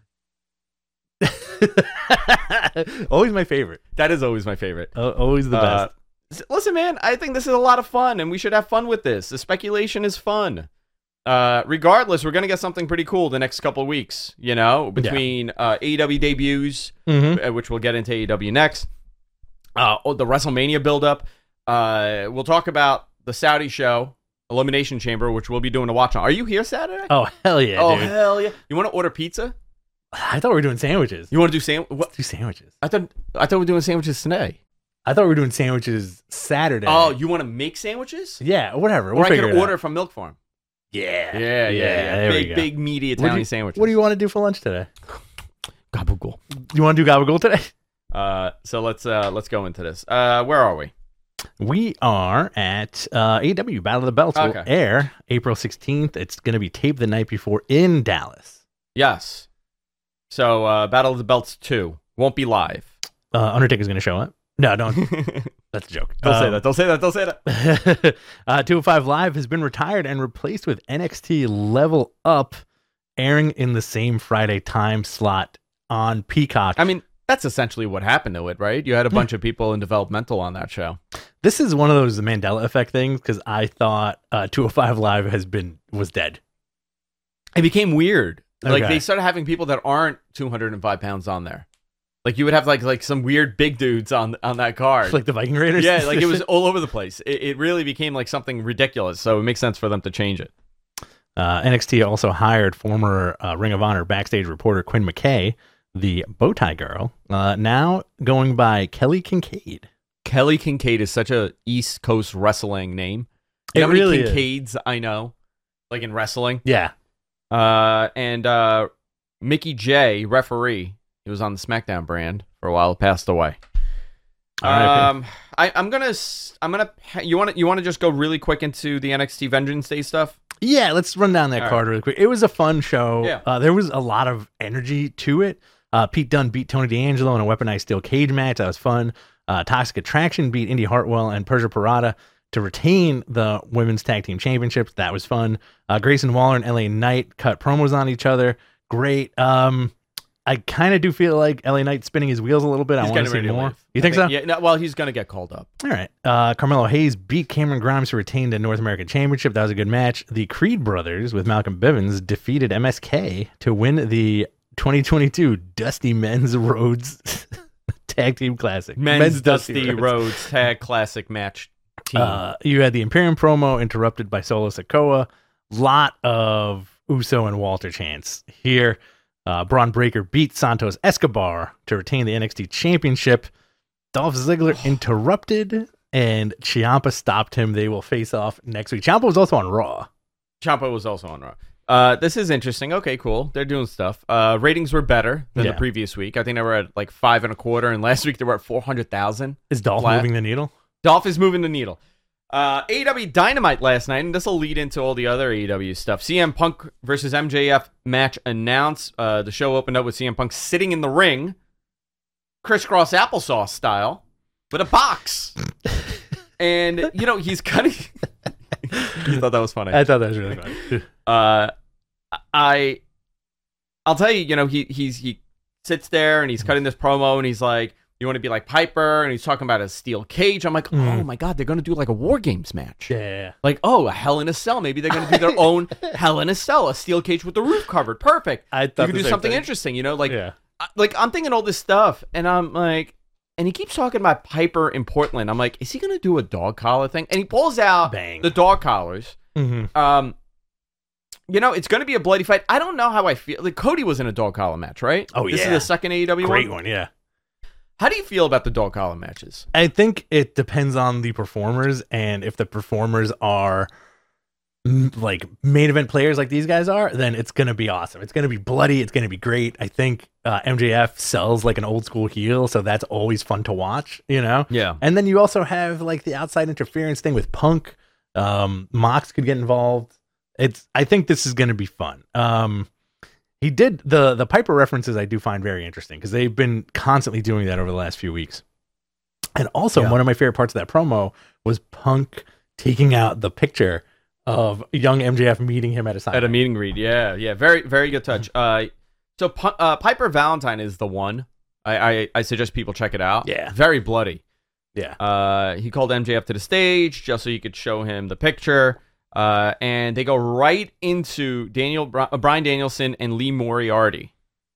B: Always my favorite.
A: That is always my favorite.
B: Always the best.
A: Listen, man, I think this is a lot of fun, and we should have fun with this. The speculation is fun. Regardless, we're going to get something pretty cool the next couple of weeks, between AEW debuts, which we'll get into AEW next. The WrestleMania buildup. We'll talk about the Saudi show, Elimination Chamber, which we'll be doing a watch on. Are you here Saturday?
B: Oh, hell yeah,
A: oh,
B: dude.
A: hell yeah. You want to order pizza?
B: I thought we were doing sandwiches.
A: You want to do
B: Let's do sandwiches.
A: I thought we were doing sandwiches today.
B: I thought we were doing sandwiches Saturday.
A: Oh, you want to make sandwiches?
B: Yeah, whatever.
A: Or I can order from Milk Farm.
B: Yeah.
A: Yeah. Big, meaty Italian sandwiches.
B: What do you want to do for lunch today?
A: Gabagool.
B: You want to do gabagool today?
A: So let's go into this. Where are we?
B: We are at AEW Battle of the Belts.
A: Okay.
B: Will air April 16th. It's going to be taped the night before in Dallas.
A: Yes. So Battle of the Belts 2 won't be live.
B: Undertaker's going to show up. No, don't. That's a joke.
A: Don't say that. Don't say that.
B: 205 Live has been retired and replaced with NXT Level Up, airing in the same Friday time slot on Peacock.
A: I mean, that's essentially what happened to it, right? You had a bunch of people in developmental on that show.
B: This is one of those Mandela effect things because I thought 205 Live was dead.
A: It became weird. Like
B: Okay.
A: they started having people that aren't 205 pounds on there. Like you would have like some weird big dudes on that card.
B: Like the Viking Raiders?
A: Yeah, like it was all over the place. It really became like something ridiculous. So it makes sense for them to change it.
B: NXT also hired former Ring of Honor backstage reporter Quinn McKay, the Bowtie Girl, now going by Kelly Kincaid.
A: Kelly Kincaid is such a East Coast wrestling name. You know
B: It
A: how many
B: really is.
A: Kincaids I know, like in wrestling?
B: Yeah.
A: And Mickey J, referee, he was on the SmackDown brand for a while, passed away. I'm gonna. You want to just go really quick into the NXT Vengeance Day stuff?
B: Yeah, let's run down that
A: All
B: card really quick. It was a fun show.
A: Yeah.
B: There was a lot of energy to it. Pete Dunne beat Tony D'Angelo in a weaponized steel cage match. That was fun. Toxic Attraction beat Indy Hartwell and Persia Pirotta to retain the Women's Tag Team Championships. That was fun. Grayson Waller and LA Knight cut promos on each other. Great. I kind of do feel like LA Knight spinning his wheels a little bit. I want to see more. You think so?
A: Yeah. No, well, he's gonna get called up.
B: All right. Carmelo Hayes beat Cameron Grimes to retain the North American Championship. That was a good match. The Creed brothers with Malcolm Bivens defeated MSK to win the 2022 Dusty Men's Rhodes Tag Team Classic.
A: Men's Dusty Rhodes Tag Classic match team.
B: You had the Imperium promo interrupted by Solo Sikoa. Lot of Uso and Walter chants here. Braun Breaker beat Santos Escobar to retain the NXT Championship. Dolph Ziggler interrupted, and Ciampa stopped him. They will face off next week. Ciampa was also on Raw.
A: Ciampa was also on Raw. This is interesting. Okay, cool. They're doing stuff. Ratings were better than the previous week. I think they were at like 5.25, and last week they were at 400,000.
B: Is Dolph moving the needle?
A: Dolph is moving the needle. AEW Dynamite last night, and this will lead into all the other AEW stuff. CM Punk versus MJF match announced. The show opened up with CM Punk sitting in the ring, crisscross applesauce style, with a box. And, he's kind of... You thought that was funny.
B: I thought that was really funny.
A: I'll tell you, he sits there and he's cutting this promo and he's like, you want to be like Piper, and he's talking about a steel cage. I'm like, oh my God, they're going to do like a War Games match.
B: Yeah.
A: Like, oh, a Hell in a Cell. Maybe they're going to do their own Hell in a Cell, a steel cage with the roof covered. Perfect.
B: I thought
A: you could do something interesting, like,
B: yeah.
A: like I'm thinking all this stuff, and I'm like, and he keeps talking about Piper in Portland. I'm like, is he going to do a dog collar thing? And he pulls out the dog collars.
B: Mm-hmm.
A: It's going to be a bloody fight. I don't know how I feel. Like, Cody was in a dog collar match, right?
B: Oh,
A: This is the second AEW
B: Great one, yeah.
A: How do you feel about the dog collar matches?
B: I think it depends on the performers, and if the performers are like main event players like these guys are, then it's going to be awesome. It's going to be bloody. It's going to be great. I think MJF sells like an old school heel, so that's always fun to watch,
A: Yeah.
B: And then you also have like the outside interference thing with Punk. Mox could get involved. I think this is going to be fun. He did the Piper references I do find very interesting because they've been constantly doing that over the last few weeks. And also one of my favorite parts of that promo was Punk taking out the picture of young MJF meeting him at a signing.
A: At a meet and greet. Yeah. Very, very good touch. So Piper Valentine is the one. I suggest people check it out.
B: Yeah.
A: Very bloody.
B: Yeah.
A: He called MJF to the stage just so he could show him the picture. And they go right into Bryan Danielson and Lee Moriarty.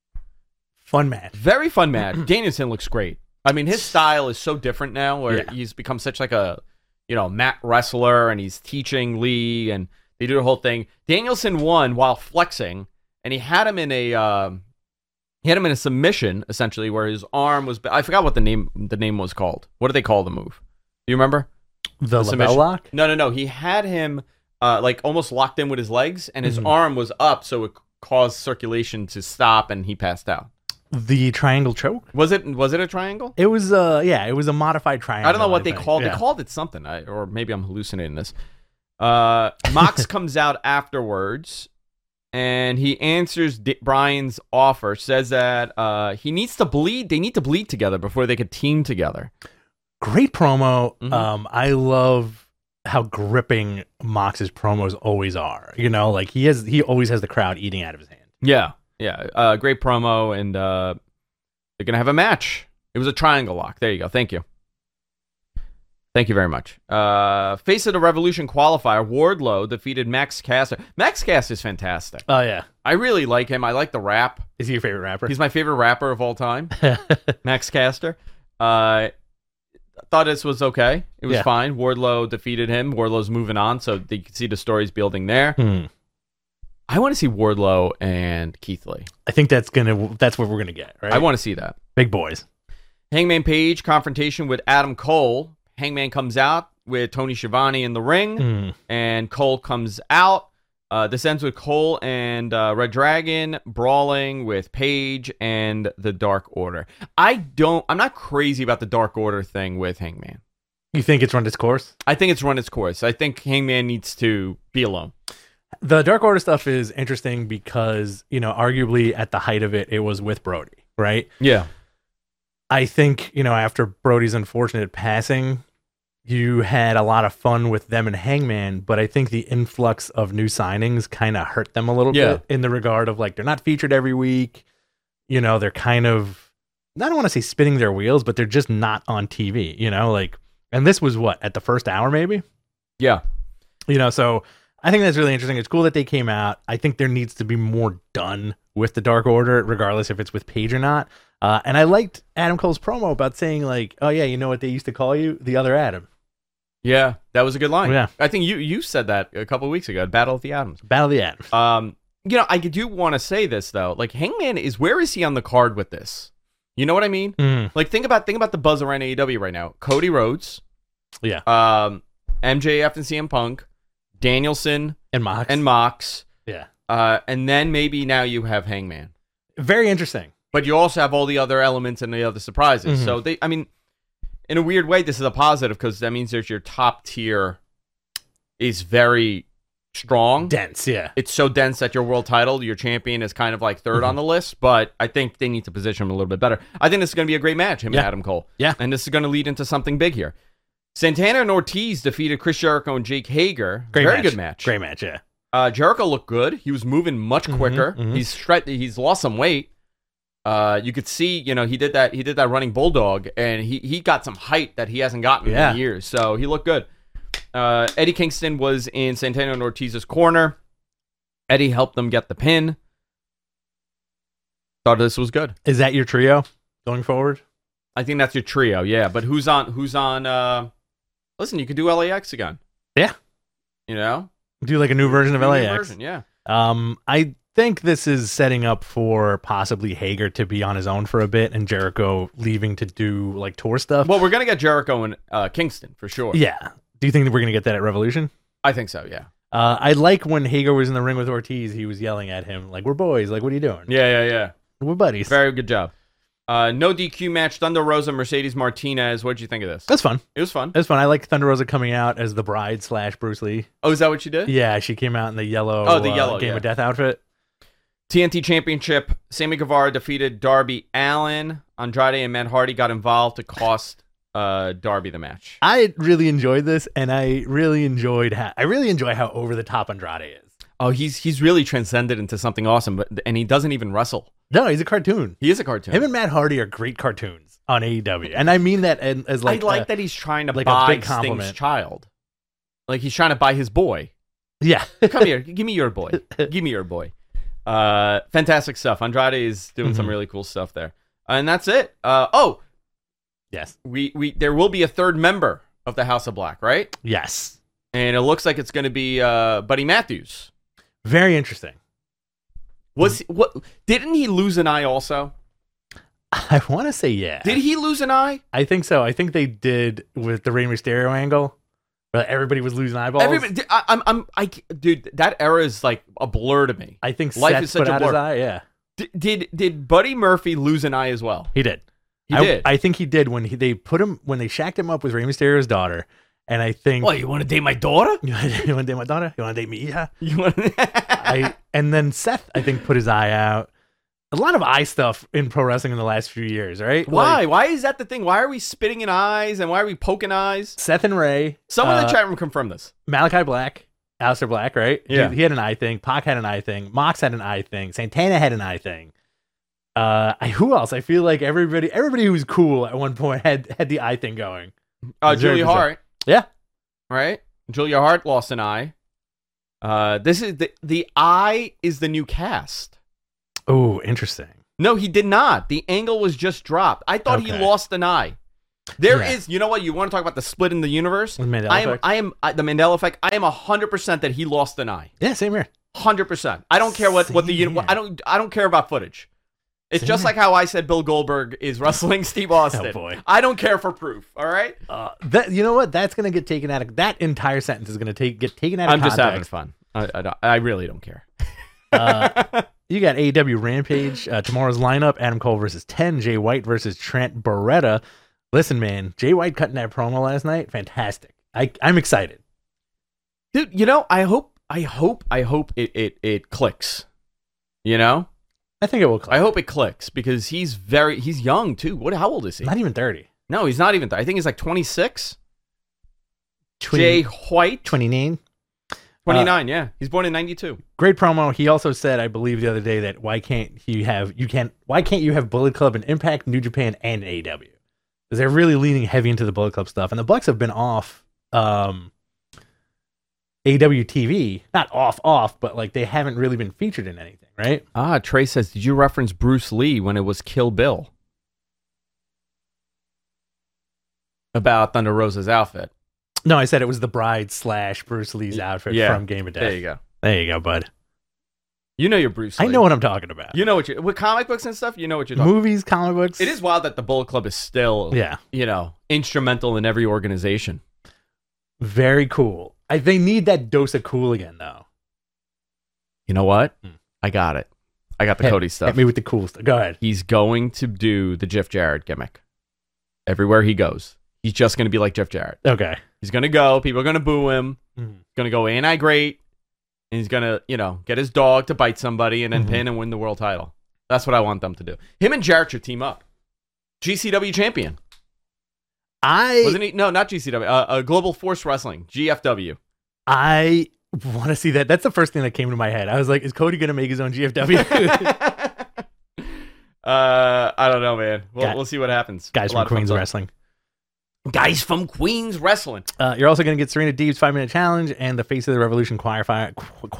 B: Fun match.
A: Very fun match. Danielson looks great. I mean, his style is so different now where he's become such like a, mat wrestler, and he's teaching Lee, and they do the whole thing. Danielson won while flexing, and he had him in a submission, essentially, where his arm was, I forgot what the name was called. What do they call the move? Do you remember?
B: The lapel lock?
A: No. He had him like almost locked in with his legs, and his arm was up, so it caused circulation to stop, and he passed out.
B: The triangle choke?
A: Was it a triangle?
B: It was it was a modified triangle.
A: I don't know what they called. They called it something, or maybe I'm hallucinating this. Mox comes out afterwards, and he answers Brian's offer. Says that he needs to bleed. They need to bleed together before they could team together.
B: Great promo. I love how gripping Mox's promos always are. Like he always has the crowd eating out of his hand.
A: Yeah. Great promo, and they're gonna have a match. It was a triangle lock. There you go. Thank you very much. Face of the Revolution qualifier, Wardlow defeated Max Caster. Max Caster is fantastic.
B: Oh yeah,
A: I really like him. I like the rap.
B: Is he your favorite rapper?
A: He's my favorite rapper of all time. Max Caster. Thought this was okay. It was fine. Wardlow defeated him. Wardlow's moving on, so you can see the stories building there. I want to see Wardlow and Keith Lee.
B: I think that's what we're gonna get, right?
A: I want to see that.
B: Big boys.
A: Hangman Page confrontation with Adam Cole. Hangman comes out with Tony Schiavone in the ring, and Cole comes out. This ends with Cole and Red Dragon brawling with Page and the Dark Order. I'm not crazy about the Dark Order thing with Hangman.
B: You think it's run its course?
A: I think it's run its course. I think Hangman needs to be alone.
B: The Dark Order stuff is interesting because, arguably at the height of it, it was with Brody, right?
A: Yeah.
B: I think, after Brody's unfortunate passing, you had a lot of fun with them and Hangman, but I think the influx of new signings kind of hurt them a little bit in the regard of like, they're not featured every week. They're kind of, I don't want to say spinning their wheels, but they're just not on TV, and this was at the first hour, maybe?
A: Yeah.
B: So I think that's really interesting. It's cool that they came out. I think there needs to be more done with the Dark Order, regardless if it's with Page or not. And I liked Adam Cole's promo about saying like, oh yeah, you know what they used to call you? The other Adam.
A: Yeah, that was a good line.
B: Yeah.
A: I think you said that a couple of weeks ago, Battle of the Atoms.
B: Battle of the Atoms.
A: I do want to say this though. Like Hangman where is he on the card with this? You know what I mean? Like think about the buzz around AEW right now. Cody Rhodes.
B: Yeah.
A: MJF and CM Punk, Danielson
B: and
A: Mox.
B: Yeah.
A: And then maybe now you have Hangman.
B: Very interesting.
A: But you also have all the other elements and the other surprises. So in a weird way, this is a positive because that means there's your top tier is very strong.
B: Dense, yeah.
A: It's so dense that your world title, your champion, is kind of like third on the list, but I think they need to position him a little bit better. I think this is going to be a great match, him and Adam Cole.
B: Yeah.
A: And this is going to lead into something big here. Santana and Ortiz defeated Chris Jericho and Jake Hager. Very good match.
B: Great match, yeah.
A: Jericho looked good. He was moving much quicker. He's lost some weight. You could see, he did that running bulldog, and he got some height that he hasn't gotten in years. So he looked good. Eddie Kingston was in Santana and Ortiz's corner. Eddie helped them get the pin. Thought this was good.
B: Is that your trio going forward?
A: I think that's your trio, yeah. But who's on? Listen, you could do LAX again.
B: Yeah. Do like a new version of LAX.
A: Yeah.
B: I think this is setting up for possibly Hager to be on his own for a bit and Jericho leaving to do like tour stuff.
A: Well, we're gonna get Jericho and Kingston for sure.
B: Yeah. Do you think that we're gonna get that at Revolution?
A: I think so. Yeah.
B: I like when Hager was in the ring with Ortiz. He was yelling at him like, "We're boys. Like, what are you doing?
A: Yeah.
B: We're buddies."
A: Very good job. No DQ match. Thunder Rosa, Mercedes Martinez. What did you think of this?
B: That's fun.
A: It was fun.
B: It was fun. I like Thunder Rosa coming out as the bride / Bruce Lee.
A: Oh, is that what she did?
B: Yeah, she came out in the yellow. Game of Death outfit.
A: TNT Championship. Sammy Guevara defeated Darby Allin. Andrade and Matt Hardy got involved to cost Darby the match.
B: I really enjoyed this, and I really enjoy how over the top Andrade is.
A: Oh, he's really transcended into something awesome, and he doesn't even wrestle.
B: No, he's a cartoon.
A: He is a cartoon.
B: Him and Matt Hardy are great cartoons on AEW, and I mean that as like
A: I like that he's trying to
B: like
A: buy
B: a big compliment.
A: Sting's child. Like he's trying to buy his boy.
B: Yeah,
A: come here, give me your boy. Give me your boy. Fantastic stuff. Andrade is doing some really cool stuff there, and that's it.
B: Yes,
A: we there will be a third member of the House of Black, right?
B: Yes,
A: and it looks like it's going to be Buddy Matthews.
B: Very interesting.
A: Didn't he lose an eye also?
B: I want to say yeah.
A: Did he lose an eye?
B: I think so. I think they did with the Rey Mysterio angle. Where everybody was losing eyeballs.
A: Everybody, dude, that era is like a blur to me.
B: I think
A: life
B: Seth
A: is such
B: put
A: a
B: out
A: blur.
B: His eye. Yeah.
A: Did Buddy Murphy lose an eye as well?
B: He did.
A: He did.
B: I think he did when they shacked him up with Rey Mysterio's daughter. And I think,
A: well, you want to date my daughter?
B: You want to date my daughter? You want to date me?
A: Yeah.
B: And then Seth, I think, put his eye out. A lot of eye stuff in pro wrestling in the last few years, right?
A: Why? Why is that the thing? Why are we spitting in eyes and why are we poking eyes?
B: Seth and Ray.
A: Someone in the chat room confirm this.
B: Malachi Black, Aleister Black, right?
A: Yeah.
B: He had an eye thing. Pac had an eye thing. Mox had an eye thing. Santana had an eye thing. Who else? I feel like everybody who was cool at one point had the eye thing going.
A: Julia Hart.
B: Yeah.
A: Right? Julia Hart lost an eye. This is the eye is the new cast.
B: Oh, interesting.
A: No, he did not. The angle was just dropped. I thought he lost an eye. There is, you know what? You want to talk about the split in the universe?
B: The Mandela effect?
A: I am the Mandela effect. I am 100% that he lost an eye.
B: Yeah, same here.
A: 100%. I don't care what the I don't care about footage. It's just like how I said Bill Goldberg is wrestling Steve Austin.
B: Oh boy.
A: I don't care for proof. All right.
B: You know what? That's gonna get taken out of that entire sentence is gonna get taken out of context.
A: I'm just having fun. I really don't care.
B: You got AEW Rampage. Tomorrow's lineup: Adam Cole versus 10, Jay White versus Trent Beretta. Listen, man, Jay White cutting that promo last night, fantastic. I'm excited,
A: dude. I hope it clicks.
B: I think it will click.
A: I hope it clicks because he's young too. How old is he?
B: Not even 30.
A: No, he's not even 30. I think he's like 26. Jay White,
B: 29.
A: 29, yeah. He's born in 92.
B: Great promo. He also said, I believe the other day, that why can't you have Bullet Club and Impact, New Japan, and AEW? Because they're really leaning heavy into the Bullet Club stuff. And the Bucks have been off AEW TV. Not off, but like they haven't really been featured in anything, right?
A: Trey says, did you reference Bruce Lee when it was Kill Bill? About Thunder Rosa's outfit.
B: No, I said it was the bride / Bruce Lee's outfit from Game of Death.
A: There you go.
B: There you go, bud.
A: You know you're Bruce Lee.
B: I know what I'm talking about.
A: You know with comic books and stuff, you know what you're talking
B: Movies, comic books.
A: It is wild that the Bullet Club is still, instrumental in every organization.
B: Very cool. They need that dose of cool again, though.
A: You know what? I got it. I got the Cody stuff.
B: Hit me with the cool stuff. Go ahead.
A: He's going to do the Jeff Jarrett gimmick. Everywhere he goes. He's just going to be like Jeff Jarrett.
B: Okay.
A: He's going to go. People are going to boo him. He's going to go anti-great. And he's going to, get his dog to bite somebody and then pin and win the world title. That's what I want them to do. Him and Jarrett should team up. GCW champion. Wasn't he? No, not GCW. Global Force Wrestling. GFW.
B: I want to see that. That's the first thing that came to my head. I was like, is Cody going to make his own GFW?
A: I don't know, man. We'll see what happens.
B: Guys from Queens Wrestling.
A: Guys from Queens Wrestling.
B: You're also going to get Serena Deeb's 5-minute challenge and the Face of the Revolution Quiet Fire.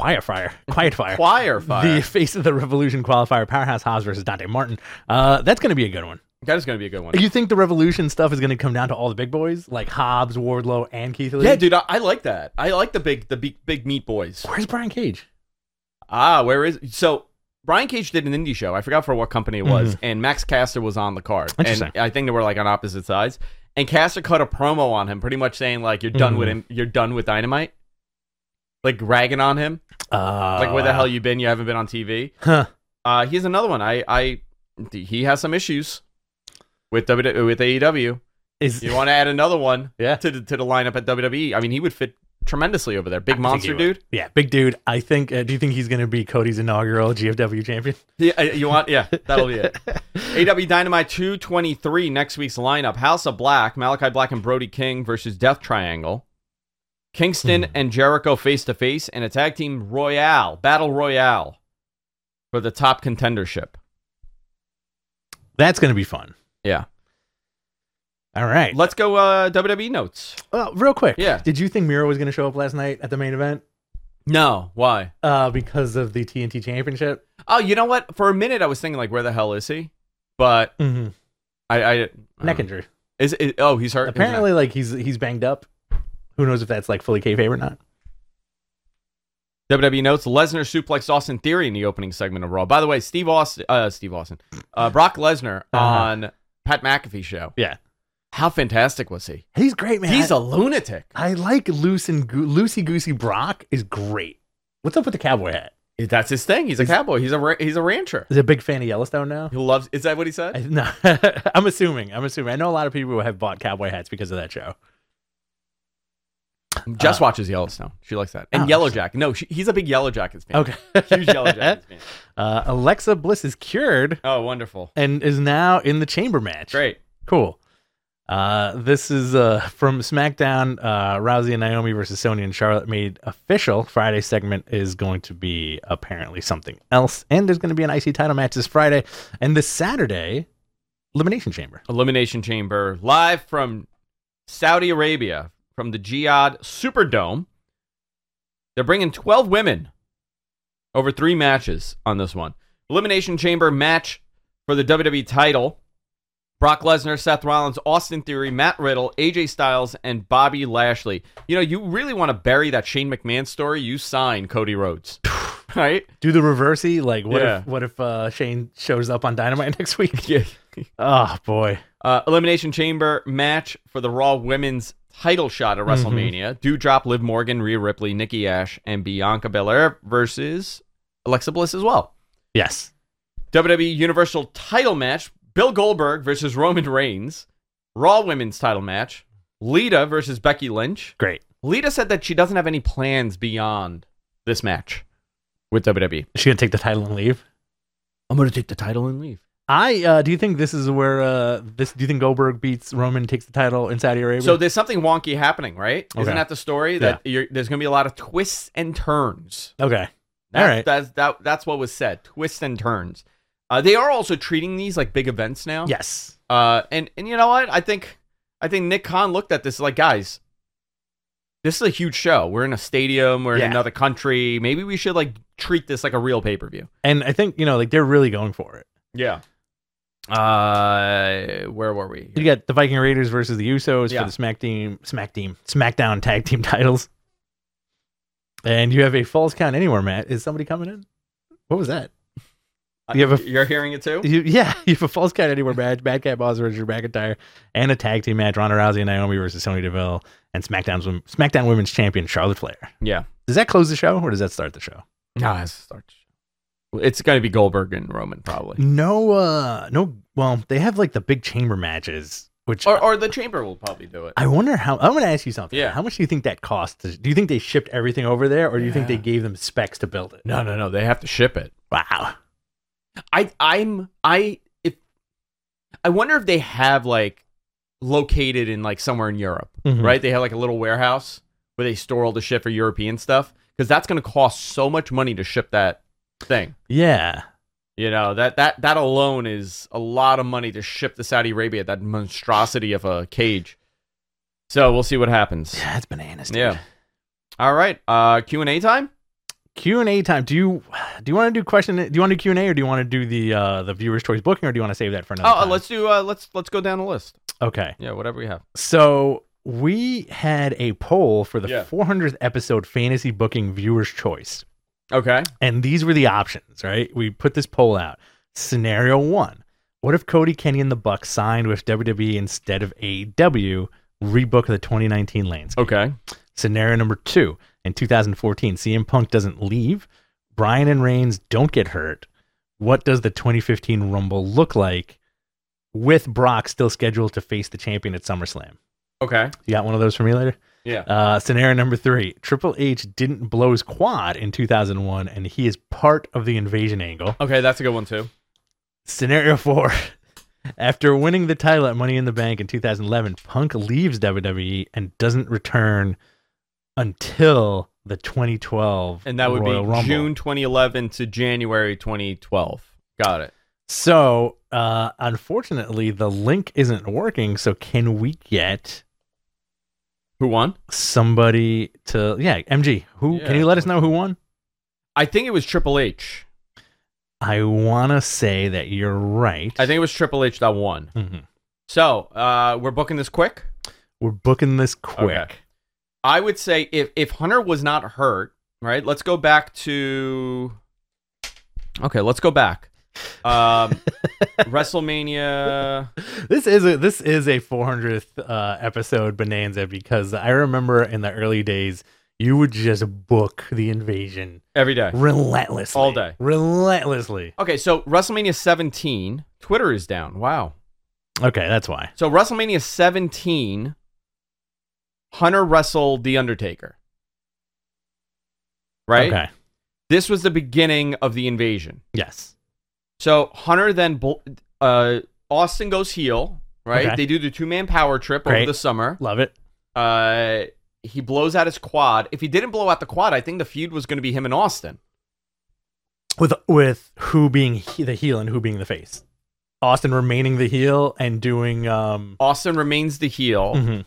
B: The Face of the Revolution qualifier, Powerhouse Hobbs versus Dante Martin. That's going to be a good one.
A: That is going to be a good one.
B: You think the Revolution stuff is going to come down to all the big boys like Hobbs, Wardlow, and Keith Lee?
A: Yeah, dude, I like that. I like the big meat boys.
B: Where's Brian Cage?
A: Where is so? Brian Cage did an indie show. I forgot for what company it was, and Max Caster was on the card. And I think they were like on opposite sides. And Caster cut a promo on him, pretty much saying like, "You're done with him. You're done with Dynamite." Like ragging on him. Like, where the hell you been? You haven't been on TV.
B: Huh.
A: Here's another one. He has some issues with AEW. You want to add another one to the lineup at WWE? I mean, he would fit tremendously over there. Big monster dude.
B: Yeah, big dude. I think. Do you think he's going to be Cody's inaugural GFW champion?
A: Yeah, that'll be it. AEW Dynamite 223 next week's lineup: House of Black, Malachi Black and Brody King versus Death Triangle. Kingston and Jericho face to face, and a tag team battle royale for the top contendership.
B: That's going to be fun.
A: Yeah.
B: All right.
A: Let's go WWE notes.
B: Real quick.
A: Yeah.
B: Did you think Miro was going to show up last night at the main event?
A: No. Why?
B: Because of the TNT Championship.
A: Oh, you know what? For a minute, I was thinking, like, where the hell is he? But I
B: neck injury.
A: Is it? Oh, he's hurt.
B: Apparently, like he's banged up. Who knows if that's like fully kayfabe or not?
A: WWE notes: Lesnar suplexed Austin Theory in the opening segment of Raw. By the way, Brock Lesnar on Pat McAfee show.
B: Yeah.
A: How fantastic was he?
B: He's great, man.
A: He's a lunatic.
B: I like Loosey Goosey Brock is great. What's up with the cowboy hat?
A: That's his thing. He's a cowboy. He's a rancher.
B: He's a big fan of Yellowstone now.
A: He loves. Is that what he said?
B: No, I'm assuming. I know a lot of people who have bought cowboy hats because of that show.
A: Jess watches Yellowstone. She likes that. And Yellow Jacket. No, he's a big Yellow Jackets fan.
B: Okay.
A: Huge Yellow Jackets fan.
B: Alexa Bliss is cured.
A: Oh, wonderful.
B: And is now in the chamber match.
A: Great.
B: Cool. This is from SmackDown. Rousey and Naomi versus Sonya and Charlotte made official. Friday's segment is going to be apparently something else. And there's going to be an IC title match this Friday. And this Saturday, Elimination Chamber.
A: Elimination Chamber live from Saudi Arabia. From the Jihad Superdome. They're bringing 12 women over 3 matches on this one. Elimination Chamber match for the WWE title. Brock Lesnar, Seth Rollins, Austin Theory, Matt Riddle, AJ Styles, and Bobby Lashley. You know, you really want to bury that Shane McMahon story, you sign Cody Rhodes. Right?
B: Do the reversey. Like, what if Shane shows up on Dynamite next week?
A: Yeah.
B: Oh, boy.
A: Elimination Chamber match for the Raw Women's title shot at WrestleMania. Doudrop, Liv Morgan, Rhea Ripley, Nikki Ash, and Bianca Belair versus Alexa Bliss as well.
B: Yes.
A: WWE Universal title match. Bill Goldberg versus Roman Reigns. Raw Women's title match. Lita versus Becky Lynch.
B: Great.
A: Lita said that she doesn't have any plans beyond this match with WWE.
B: Is she going to take the title and leave?
A: I'm going to take the title and leave.
B: Do you think this is where do you think Goldberg beats Roman and takes the title in Saudi Arabia?
A: So there's something wonky happening, right?
B: Okay.
A: Isn't that the story? That there's going to be a lot of twists and turns.
B: Okay. All right.
A: That's what was said. Twists and turns. They are also treating these like big events now.
B: Yes.
A: And you know what? I think Nick Khan looked at this like, guys, this is a huge show. We're in a stadium. We're in another country. Maybe we should like treat this like a real pay-per-view.
B: And I think, like they're really going for it.
A: Yeah. Where were we?
B: You got the Viking Raiders versus the Usos for the SmackDown tag team titles. And you have a Falls Count Anywhere match. Is somebody coming in? What was that?
A: You're hearing it too?
B: You have a Falls Count Anywhere match, Bad Cat Boss versus Rebecca McIntyre, and a tag team match, Ronda Rousey and Naomi versus Sonya Deville, and SmackDown Women's Champion Charlotte Flair.
A: Yeah.
B: Does that close the show, or does that start the show?
A: No, it starts the show. It's going to be Goldberg and Roman, probably.
B: No. Well, they have like the big chamber matches, which
A: or the chamber will probably do it.
B: I wonder how. I'm going to ask you something.
A: Yeah.
B: How much do you think that costs? Do you think they shipped everything over there, or do you think they gave them specs to build it?
A: No. They have to ship it.
B: Wow.
A: I wonder if they have like located in like somewhere in Europe, right? They have like a little warehouse where they store all the shit for European stuff, because that's going to cost so much money to ship that thing.
B: Yeah.
A: You know, that alone is a lot of money to ship to Saudi Arabia, that monstrosity of a cage. So we'll see what happens.
B: Yeah, it's bananas, dude.
A: Yeah. All right. Q&A time?
B: Q&A time. Do you want to do question? Do you want to do Q&A, or do you want to do the viewer's choice booking, or do you want to save that for another time?
A: Let's do let's go down the list.
B: Okay.
A: Yeah, whatever we have.
B: So we had a poll for the
A: Yeah.
B: 400th episode fantasy booking viewer's choice.
A: Okay.
B: And these were the options, right? We put this poll out. Scenario 1. What if Cody, Kenny, and the Bucks signed with WWE instead of AEW? Rebook the 2019 landscape.
A: Okay.
B: Scenario number 2. In 2014, CM Punk doesn't leave. Bryan and Reigns don't get hurt. What does the 2015 Rumble look like with Brock still scheduled to face the champion at SummerSlam?
A: Okay.
B: You got one of those for me later?
A: Yeah.
B: Scenario number 3. Triple H didn't blow his quad in 2001, and he is part of the invasion angle.
A: Okay, that's a good one too.
B: Scenario 4. After winning the title at Money in the Bank in 2011, Punk leaves WWE and doesn't return until the 2012
A: And that would
B: Royal
A: be
B: Rumble.
A: June 2011 to January 2012. Got it.
B: So, unfortunately, the link isn't working. So, can we get
A: Who won?
B: somebody to... Yeah, MG. Who?
A: Yeah.
B: Can you let us know who won?
A: I think it was Triple H.
B: I want to say that you're right.
A: I think it was Triple H that won.
B: Mhm.
A: So, we're booking this quick?
B: We're booking this quick.
A: Okay. I would say if Hunter was not hurt, right? Let's go back to... Okay, let's go back. WrestleMania...
B: This is a 400th episode bonanza, because I remember in the early days you would just book the invasion
A: Every day.
B: relentlessly,
A: All day.
B: relentlessly.
A: Okay, so WrestleMania 17, Twitter is down. Wow.
B: Okay, that's why.
A: So WrestleMania 17, Hunter wrestled The Undertaker. Right?
B: Okay.
A: This was the beginning of the invasion.
B: Yes.
A: So Hunter then, Austin goes heel, right?
B: Okay.
A: They do the 2-man power trip
B: Great.
A: over the summer.
B: Love it.
A: He blows out his quad. If he didn't blow out the quad, I think the feud was going to be him and Austin.
B: With who being the heel and who being the face. Austin remaining the heel and doing
A: Austin remains the heel.
B: mhm.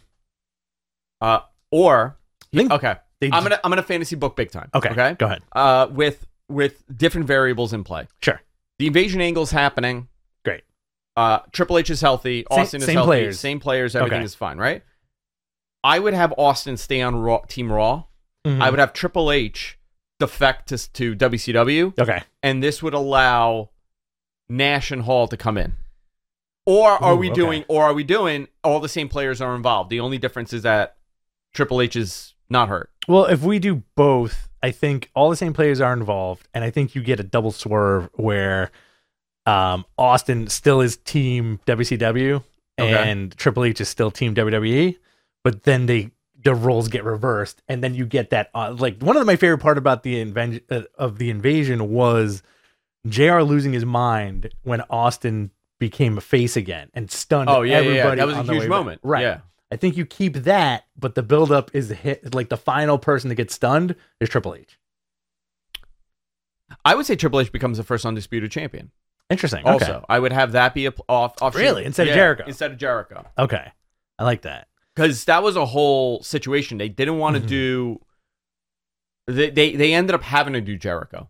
A: Or
B: Think
A: okay,
B: they
A: I'm gonna fantasy book big time.
B: Okay. Go ahead.
A: With different variables in play.
B: Sure.
A: The invasion angle's happening.
B: Great.
A: Triple H is healthy. Austin is
B: same
A: healthy.
B: players.
A: Same players. Everything
B: Okay.
A: is fine, right? I would have Austin stay on Raw, Team Raw.
B: Mhm.
A: I would have Triple H defect to WCW,
B: Okay.
A: and this would allow Nash and Hall to come in. Or are we doing all the same players are involved? The only difference is that Triple H is not hurt.
B: Well, if we do both, I think all the same players are involved, and I think you get a double swerve where Austin still is Team WCW
A: Okay.
B: and Triple H is still Team WWE, but then the roles get reversed, and then you get that like one of my favorite part about the invasion was JR losing his mind when Austin became a face again and stunned everybody.
A: That was a
B: on the
A: huge
B: way
A: moment.
B: back. Right.
A: Yeah.
B: I think you keep that, but the buildup is like the final person to get stunned is Triple H.
A: I would say Triple H becomes the first undisputed champion.
B: Interesting.
A: Also,
B: Okay.
A: I would have that be off
B: Really? Instead of Jericho?
A: Instead of Jericho.
B: Okay. I like that.
A: Because that was a whole situation. They didn't want to do... They ended up having to do Jericho.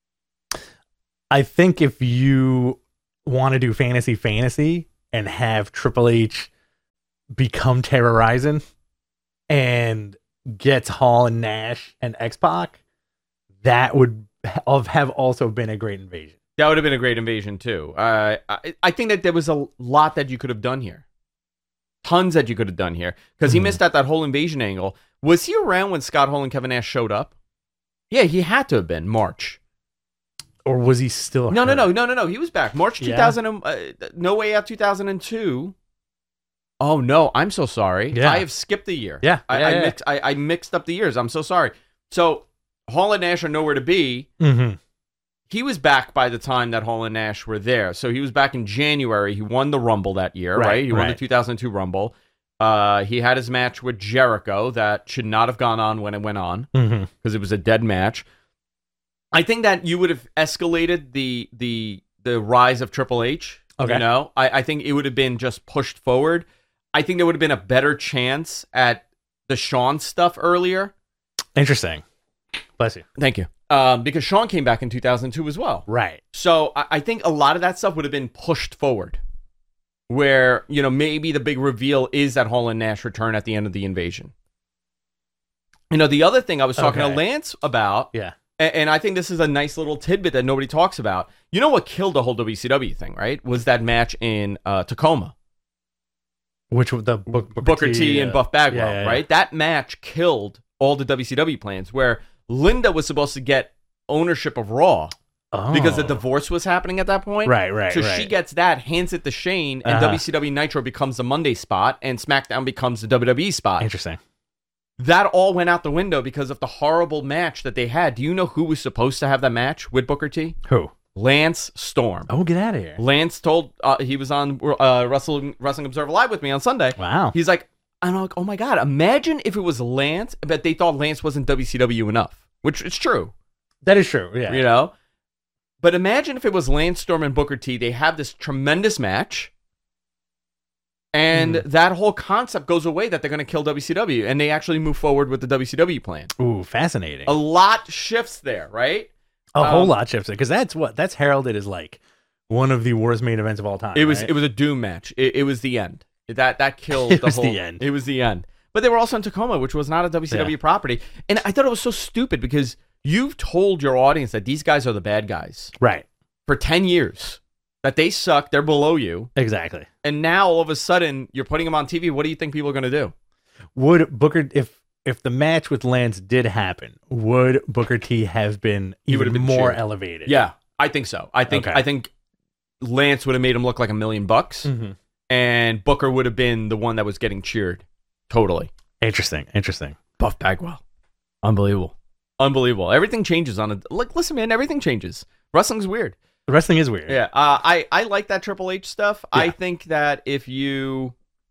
B: I think if you want to do fantasy and have Triple H become Terrorizing and gets Hall and Nash and X-Pac, that would have also been a great invasion.
A: That would have been a great invasion, too. I think that there was a lot that you could have done here. Tons that you could have done here. Because he missed out that whole invasion angle. Was he around when Scott Hall and Kevin Nash showed up? Yeah, he had to have been. March.
B: Or was he still
A: No.
B: hurt?
A: He was back. March
B: Yeah.
A: 2000. No Way Out 2002. Oh, no. I'm so sorry.
B: Yeah.
A: I have skipped a year.
B: Yeah.
A: I mixed up the years. I'm so sorry. So, Hall and Nash are nowhere to be.
B: Mm-hmm.
A: He was back by the time that Hall and Nash were there. So he was back in January. He won the Rumble that year, right? He won the 2002 Rumble. He had his match with Jericho that should not have gone on when it went on because it was a dead match. I think that you would have escalated the rise of Triple H.
B: Okay.
A: You know, I think it would have been just pushed forward. I think there would have been a better chance at the Shawn stuff earlier.
B: Interesting. Bless you.
A: Thank you. Because Shawn came back in 2002 as well.
B: Right.
A: So I think a lot of that stuff would have been pushed forward. Where, you know, maybe the big reveal is that Hall and Nash return at the end of the Invasion. You know, the other thing I was talking to Lance about, and I think this is a nice little tidbit that nobody talks about. You know what killed the whole WCW thing, right? Was that match in Tacoma.
B: Which the
A: Booker T and Buff Bagwell, right? That match killed all the WCW plans, where Linda was supposed to get ownership of Raw. Because the divorce was happening at that point.
B: Right.
A: So she gets that, hands it to Shane, and WCW Nitro becomes the Monday spot, and SmackDown becomes the WWE spot.
B: Interesting.
A: That all went out the window because of the horrible match that they had. Do you know who was supposed to have that match with Booker T?
B: Who?
A: Lance Storm.
B: Oh, get out of here.
A: Lance told, he was on Wrestling Observer Live with me on Sunday.
B: Wow.
A: He's like, I'm like, oh my God, imagine if it was Lance, but they thought Lance wasn't WCW enough, which is true.
B: That is true, yeah.
A: You know? But imagine if it was Lance Storm and Booker T. They have this tremendous match, and that whole concept goes away that they're going to kill WCW, and they actually move forward with the WCW plan.
B: Ooh, fascinating.
A: A lot shifts there, right?
B: A whole lot shifts there, because that's heralded as like one of the worst main events of all time.
A: It was
B: right?
A: It was a doom match. It was the end. That killed the whole.
B: The end.
A: It was the end. But they were also in Tacoma, which was not a WCW property, and I thought it was so stupid because you've told your audience that these guys are the bad guys.
B: Right.
A: For 10 years. That they suck, they're below you.
B: Exactly.
A: And now, all of a sudden, you're putting them on TV. What do you think people are going to do?
B: Would Booker, if the match with Lance did happen, would Booker T have been even more elevated?
A: Yeah, I think so. I think Lance would have made him look like $1 million, and Booker would have been the one that was getting cheered. Totally.
B: Interesting.
A: Buff Bagwell. Unbelievable. Everything changes on it. Like, listen, man, everything changes. Wrestling's weird.
B: Wrestling is weird.
A: Yeah. I like that Triple H stuff.
B: Yeah.
A: I think that at the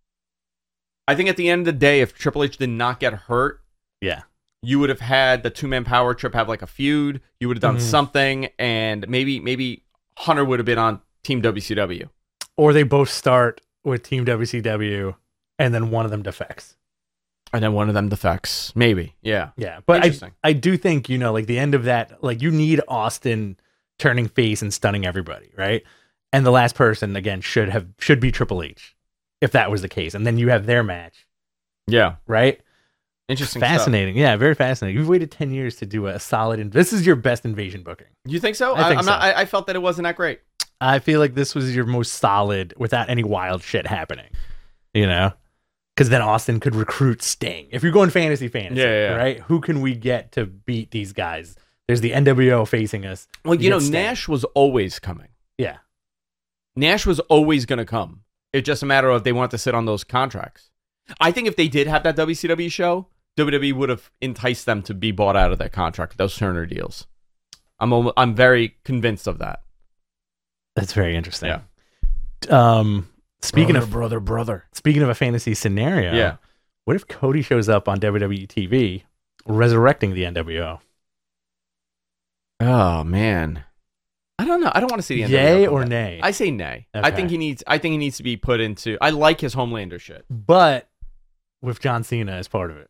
A: end of the day, if Triple H did not get hurt, you would have had the two-man power trip have like a feud. You would have done something, and maybe Hunter would have been on Team WCW.
B: Or they both start with Team WCW, and then one of them defects.
A: And then one of them defects. Maybe. Yeah.
B: Yeah. But I do think, you know, like the end of that, like you need Austin turning face and stunning everybody, right? And the last person, again, should be Triple H, if that was the case. And then you have their match.
A: Yeah.
B: Right?
A: Interesting.
B: Fascinating.
A: Stuff.
B: Yeah, very fascinating. You've waited 10 years to do a solid, this is your best Invasion booking.
A: You think so?
B: I think so.
A: I felt that it wasn't that great.
B: I feel like this was your most solid without any wild shit happening, you know? Because then Austin could recruit Sting. If you're going fantasy, right? Who can we get to beat these guys? There's the NWO facing us.
A: Well, you know, Sting. Nash was always coming.
B: Yeah.
A: Nash was always going to come. It's just a matter of they want to sit on those contracts. I think if they did have that WCW show, WWE would have enticed them to be bought out of that contract, those Turner deals. I'm very convinced of that.
B: That's very interesting.
A: Yeah.
B: Speaking of a fantasy scenario, what if Cody shows up on WWE TV, resurrecting the NWO?
A: Oh man, I don't know. I don't want to see the NWO.
B: Yay or nay?
A: I say nay.
B: Okay.
A: I think he needs to be put into. I like his Homelander shit,
B: but with John Cena as part of it.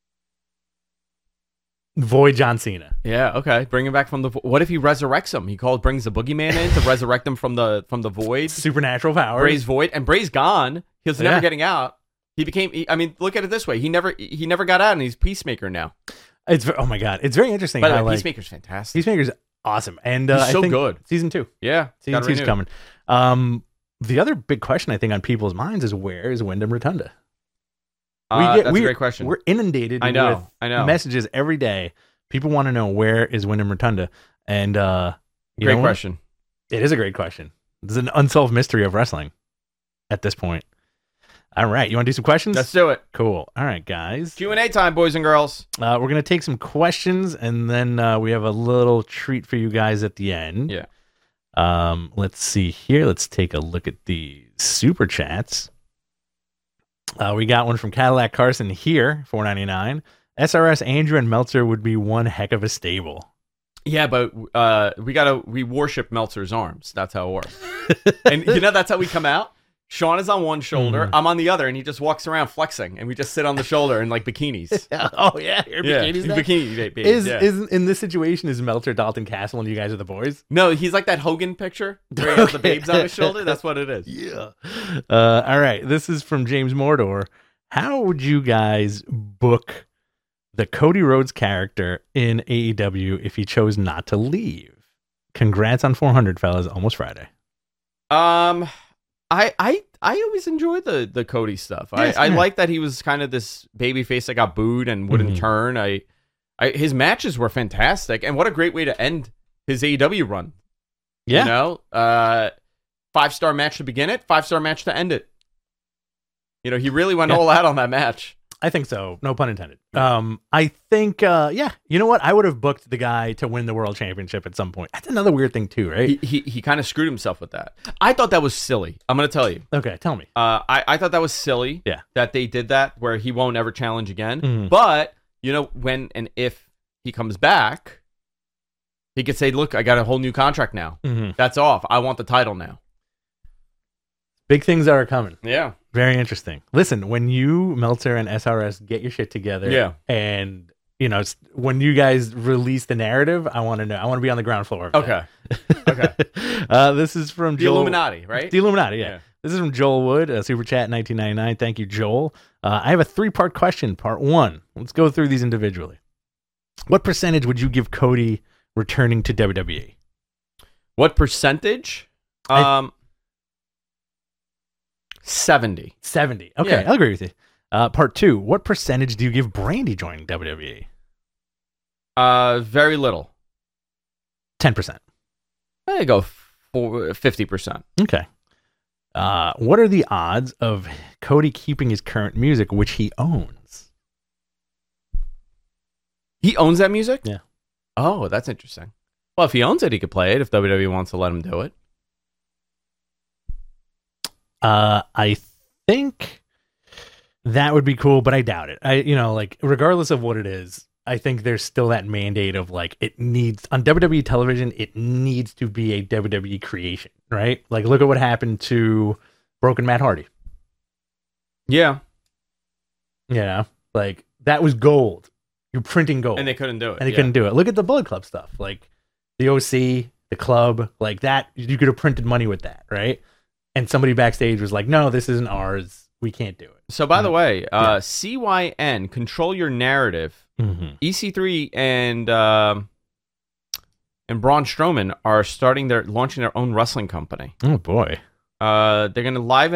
B: Void John Cena.
A: Yeah, okay. Bring him back from the. What if he resurrects him? Brings the boogeyman in to resurrect him from the void.
B: Supernatural powers.
A: Bray's void, and Bray's gone. He's never getting out. He became. Look at it this way. He never got out, and he's Peacemaker now.
B: Oh my god, it's very interesting.
A: By the way, Peacemaker's fantastic.
B: Peacemaker's awesome, and
A: he's so good.
B: Season 2.
A: Yeah,
B: season 2's coming. The other big question I think on people's minds is where is Wyndham Rotunda?
A: That's a great question.
B: We're inundated with messages every day. People want to know where is Wyndham Rotunda, and
A: great question.
B: It is a great question. It's an unsolved mystery of wrestling at this point. All right, you want to do some questions?
A: Let's do it.
B: Cool. All right, guys.
A: Q&A time, boys and girls.
B: We're gonna take some questions, and then we have a little treat for you guys at the end.
A: Yeah.
B: Let's see here. Let's take a look at the super chats. We got one from Cadillac Carson here, $4.99. SRS, Andrew, and Meltzer would be one heck of a stable.
A: Yeah, but we worship Meltzer's arms. That's how it works. And that's how we come out. Sean is on one shoulder, I'm on the other, and he just walks around flexing, and we just sit on the shoulder in like bikinis.
B: Oh yeah, bikinis.
A: Bikini.
B: Is in this situation is Meltzer Dalton Castle and you guys are the boys?
A: No, he's like that Hogan picture where he has the babes on his shoulder. That's what it is.
B: Yeah. All right. This is from James Mordor. How would you guys book the Cody Rhodes character in AEW if he chose not to leave? Congrats on 400, fellas. Almost Friday.
A: I always enjoy the Cody stuff. I like that he was kind of this babyface that got booed and wouldn't turn. His matches were fantastic, and what a great way to end his AEW run. Yeah, 5-star match to begin it, 5-star match to end it. He really went all out on that match.
B: I think so. No pun intended. I think, you know what? I would have booked the guy to win the world championship at some point. That's another weird thing too, right?
A: He kind of screwed himself with that. I thought that was silly. I'm going to tell you.
B: Okay, tell me.
A: I thought that was silly.
B: Yeah.
A: That they did that where he won't ever challenge again. But, when and if he comes back, he could say, look, I got a whole new contract now. That's off. I want the title now.
B: Big things are coming.
A: Yeah.
B: Very interesting. Listen, when you, Meltzer, and SRS get your shit together, and when you guys release the narrative, I want to know. I want to be on the ground floor.
A: Okay.
B: This is from
A: the
B: Joel.
A: Illuminati, right?
B: The Illuminati, yeah. This is from Joel Wood, Super Chat 1999. Thank you, Joel. I have a 3-part question. Part 1. Let's go through these individually. What percentage would you give Cody returning to WWE?
A: What percentage? 70.
B: 70. Okay, yeah. I'll agree with you. Part 2. What percentage do you give Brandy joining WWE?
A: Very little.
B: 10%.
A: I go 50%.
B: Okay. What are the odds of Cody keeping his current music, which he owns?
A: He owns that music?
B: Yeah.
A: Oh, that's interesting. Well, if he owns it, he could play it if WWE wants to let him do it.
B: I think that would be cool, but I doubt it. Regardless of what it is, I think there's still that mandate of it needs on WWE television. It needs to be a WWE creation, right? Like, look at what happened to Broken Matt Hardy.
A: Yeah.
B: That was gold. You're printing gold,
A: and they couldn't do it.
B: Couldn't do it. Look at the Bullet Club stuff, like the OC, the club, like that. You could have printed money with that, right? And somebody backstage was like, no, this isn't ours. We can't do it.
A: So, by the way, CYN, Control Your Narrative, EC3 and Braun Strowman are launching their own wrestling company.
B: Oh, boy.
A: They're going to live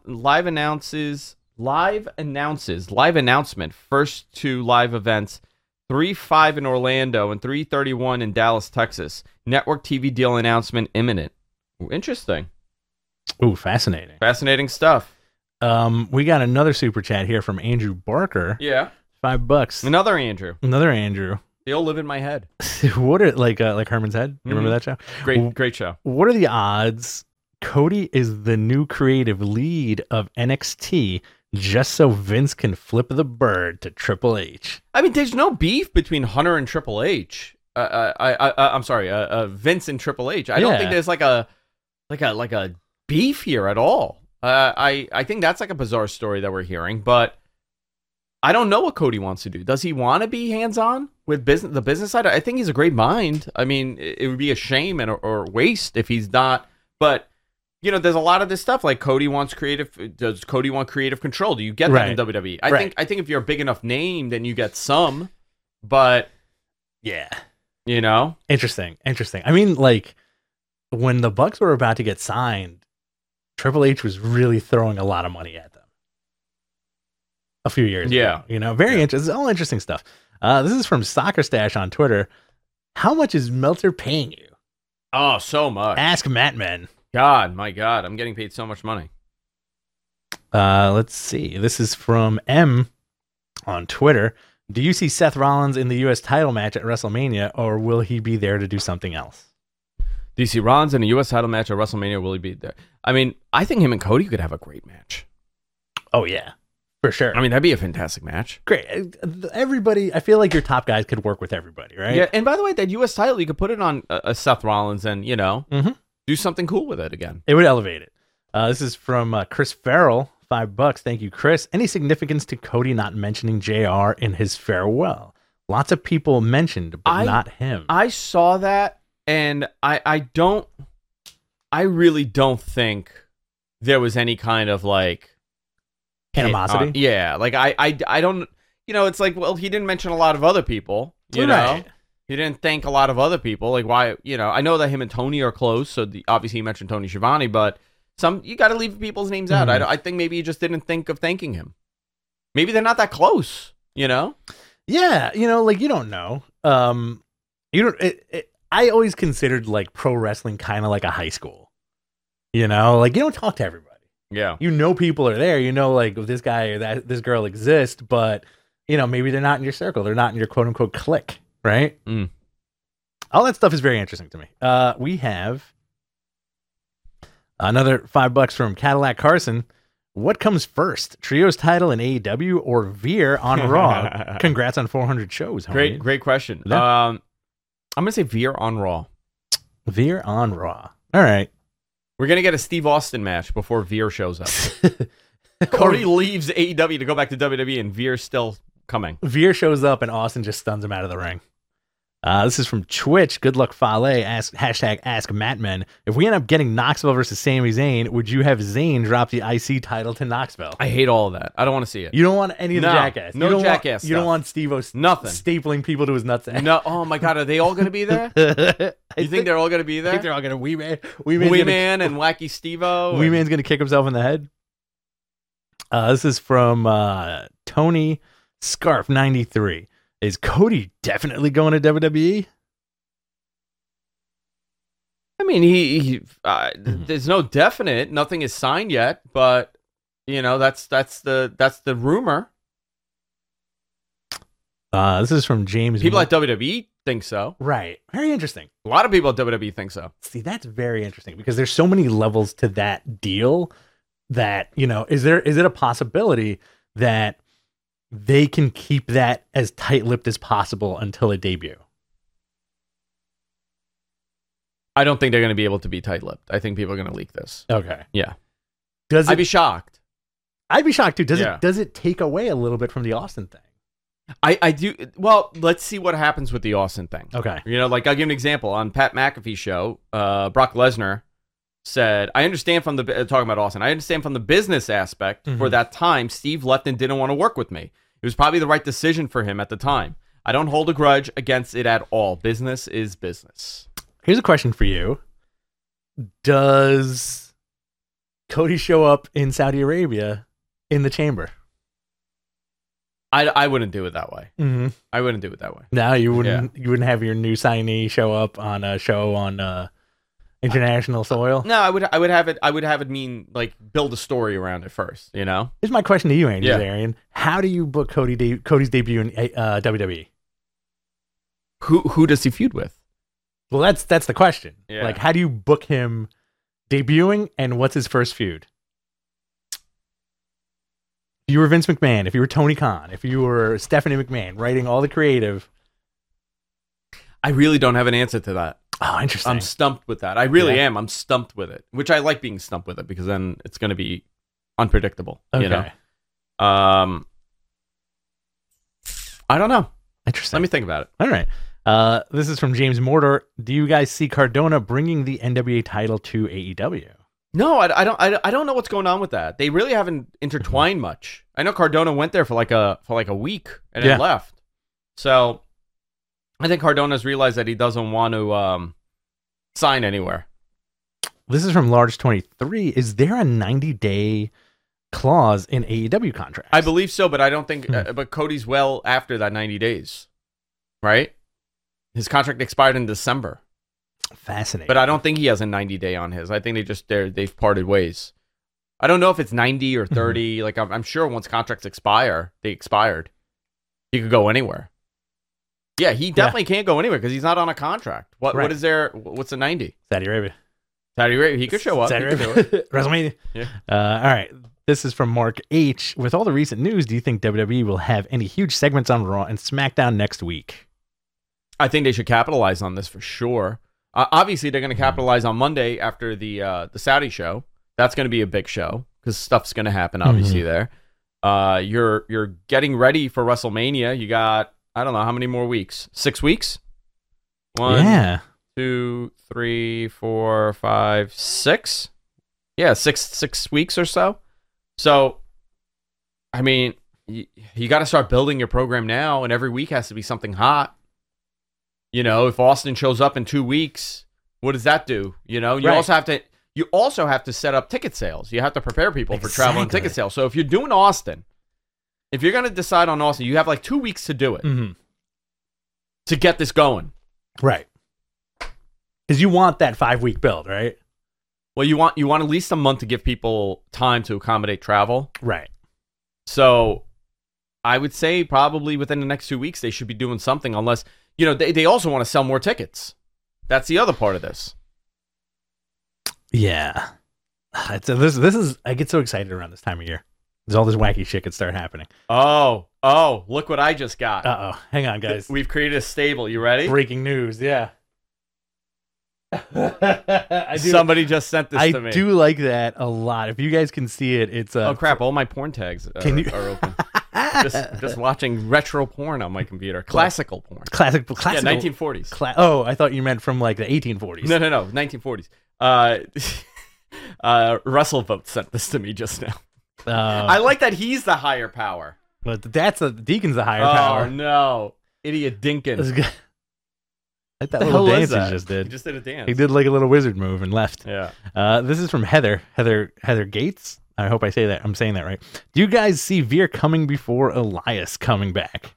A: announcement, first 2 live events, 3-5 in Orlando and 3/31 in Dallas, Texas. Network TV deal announcement imminent. Interesting.
B: Ooh, fascinating.
A: Fascinating stuff.
B: We got another super chat here from Andrew Barker.
A: Yeah.
B: $5.
A: Another Andrew. They all live in my head.
B: What are like Herman's Head? You remember that show?
A: Great show.
B: What are the odds Cody is the new creative lead of NXT just so Vince can flip the bird to Triple H?
A: I mean, there's no beef between Hunter and Triple H. I'm sorry, Vince and Triple H. I don't think there's like a beef here at all. I think that's like a bizarre story that we're hearing, but I don't know what Cody wants to do. Does he want to be hands-on with the business side? I think he's a great mind. I mean, it would be a shame or waste if he's not. But there's a lot of this stuff like Cody wants creative. Does Cody want creative control? Do you get that in WWE? I think if you're a big enough name, then you get some. But
B: yeah,
A: interesting.
B: I mean, like when the Bucks were about to get signed, Triple H was really throwing a lot of money at them a few years ago. Very interesting. It's all interesting stuff. This is from Soccer Stash on Twitter. How much is Meltzer paying you?
A: Oh, so much.
B: Ask Matt Men.
A: My God, I'm getting paid so much money.
B: Let's see. This is from M on Twitter. Do you see Seth Rollins in the U.S. title match at WrestleMania, or will he be there to do something else?
A: Do you see Rollins in a U.S. title match at WrestleMania, or will he be there? I mean, I think him and Cody could have a great match.
B: Oh, yeah. For sure.
A: I mean, that'd be a fantastic match.
B: Great. Everybody, I feel like your top guys could work with everybody, right?
A: Yeah, and by the way, that U.S. title, you could put it on Seth Rollins and,
B: Mhm.
A: do something cool with it again.
B: It would elevate it. This is from Chris Farrell, $5. Thank you, Chris. Any significance to Cody not mentioning JR in his farewell? Lots of people mentioned, but not him.
A: I saw that, and I really don't think there was any kind of like
B: animosity.
A: Yeah, like I don't. It's like, well, he didn't mention a lot of other people. You know, he didn't thank a lot of other people. Like, why? I know that him and Tony are close, so obviously he mentioned Tony Schiavone, but you got to leave people's names out. I think maybe he just didn't think of thanking him. Maybe they're not that close.
B: Yeah, like you don't know. You don't. I always considered like pro wrestling kind of like a high school. Like you don't talk to everybody.
A: Yeah.
B: People are there. Like this guy or this girl exist, but maybe they're not in your circle. They're not in your quote unquote clique, right? All that stuff is very interesting to me. We have another $5 from Cadillac Carson. What comes first, Trios title in AEW or Veer on Raw? Congrats on 400 shows. Homie.
A: Great question. Yeah. I'm gonna say Veer on Raw.
B: Veer on Raw. All right.
A: We're gonna get a Steve Austin match before Veer shows up. Cody leaves AEW to go back to WWE, and Veer's still coming.
B: Veer shows up, and Austin just stuns him out of the ring. This is from Twitch. Good luck, Fale. Ask Mattman. If we end up getting Knoxville versus Sami Zayn, would you have Zayn drop the IC title to Knoxville?
A: I hate all of that. I don't want to see it.
B: You don't want any of the jackass.
A: No jackass.
B: You don't want Steve-O stapling people to his nutsack.
A: No. Oh my God. Are they all going to be there? You think they're all going to be there?
B: I think they're all going to Wee Man
A: and Wacky Steve-O.
B: Wee Man's going to kick himself in the head. This is from Tony Scarf 93. Is Cody definitely going to WWE?
A: I mean, there's no definite. Nothing is signed yet, but that's the rumor.
B: This is from James.
A: People at WWE think so.
B: Right. Very interesting.
A: A lot of people at WWE think so.
B: See, that's very interesting because there's so many levels to that deal that, is it a possibility that they can keep that as tight-lipped as possible until a debut?
A: I don't think they're going to be able to be tight-lipped. I think people are going to leak this.
B: Okay.
A: Yeah.
B: I'd
A: be shocked.
B: I'd be shocked too. Does it take away a little bit from the Austin thing?
A: I do. Well, let's see what happens with the Austin thing.
B: Okay.
A: Like I'll give an example. On Pat McAfee's show, Brock Lesnar said, I understand from talking about Austin, I understand from the business aspect for that time, Steve left and didn't want to work with me. It was probably the right decision for him at the time. I don't hold a grudge against it at all. Business is business.
B: Here's a question for you. Does Cody show up in Saudi Arabia in the chamber?
A: I wouldn't do it that way.
B: Mm-hmm.
A: I wouldn't do it that way.
B: No, you wouldn't. Yeah. You wouldn't have your new signee show up on a show on international soil.
A: No, I would have it mean like build a story around it first.
B: Here's my question to you, Andy Zarian. How do you book Cody's debut in WWE?
A: Who does he feud with?
B: Well, that's the question.
A: Yeah.
B: Like, how do you book him debuting, and what's his first feud? If you were Vince McMahon, if you were Tony Khan, if you were Stephanie McMahon writing all the creative.
A: I really don't have an answer to that.
B: Oh, interesting.
A: I'm stumped with that. I really am. I'm stumped with it, which I like being stumped with it because then it's going to be unpredictable.
B: Okay.
A: I don't know.
B: Interesting.
A: Let me think about it.
B: All right. This is from James Mortar. Do you guys see Cardona bringing the NWA title to AEW?
A: No, I don't know what's going on with that. They really haven't intertwined much. I know Cardona went there for like a week and then left. So I think Cardona's realized that he doesn't want to sign anywhere.
B: This is from Large 23. Is there a 90-day clause in AEW contracts?
A: I believe so, but I don't think. But Cody's well after that 90 days, right? His contract expired in December.
B: Fascinating.
A: But I don't think he has a 90-day on his. I think they've parted ways. I don't know if it's 90 or 30. Like I'm sure once contracts expire, they expired. He could go anywhere. Yeah, he definitely can't go anywhere because he's not on a contract. What is there? What's a 90?
B: Saudi Arabia.
A: Saudi Arabia. He could show up.
B: Saudi Arabia. WrestleMania.
A: Yeah.
B: All right. This is from Mark H. With all the recent news, do you think WWE will have any huge segments on Raw and SmackDown next week?
A: I think they should capitalize on this for sure. Obviously, they're going to capitalize on Monday after the Saudi show. That's going to be a big show because stuff's going to happen, obviously, there. You're getting ready for WrestleMania. You got, I don't know, how many more weeks? 6 weeks? 1, 2, 3, 4, 5, 6? Yeah, six weeks or so. So, I mean, you got to start building your program now, and every week has to be something hot. You know, if Austin shows up in 2 weeks, what does that do? You know, you also have to set up ticket sales. You have to prepare people for travel and ticket sales. So if you're doing Austin, if you're going to decide on Austin, you have like 2 weeks to do it to get this going.
B: Right. Because you want that 5-week build, right?
A: Well, you want at least a month to give people time to accommodate travel.
B: Right.
A: So I would say probably within the next 2 weeks, they should be doing something unless, you know, they also want to sell more tickets. That's the other part of this.
B: Yeah. This is, I get so excited around this time of year. There's all this wacky shit could start happening.
A: Oh, look what I just got.
B: Uh-oh. Hang on, guys.
A: We've created a stable. You ready?
B: Breaking news, yeah.
A: Somebody just sent this to me.
B: I do like that a lot. If you guys can see it, it's
A: oh crap! All my porn tags are open. just watching retro porn on my computer. Classical porn.
B: Classical.
A: Yeah, 1940s.
B: Oh, I thought you meant from like the 1840s.
A: No, 1940s. WrestleVote sent this to me just now. I like that he's the higher power.
B: But Deacon's the higher power.
A: Oh no, idiot Dinkin.
B: Like that little dance he just did.
A: He just did a dance.
B: He did like a little wizard move and left.
A: Yeah.
B: This is from Heather Gates. I hope I'm saying that right. Do you guys see Veer coming before Elias coming back?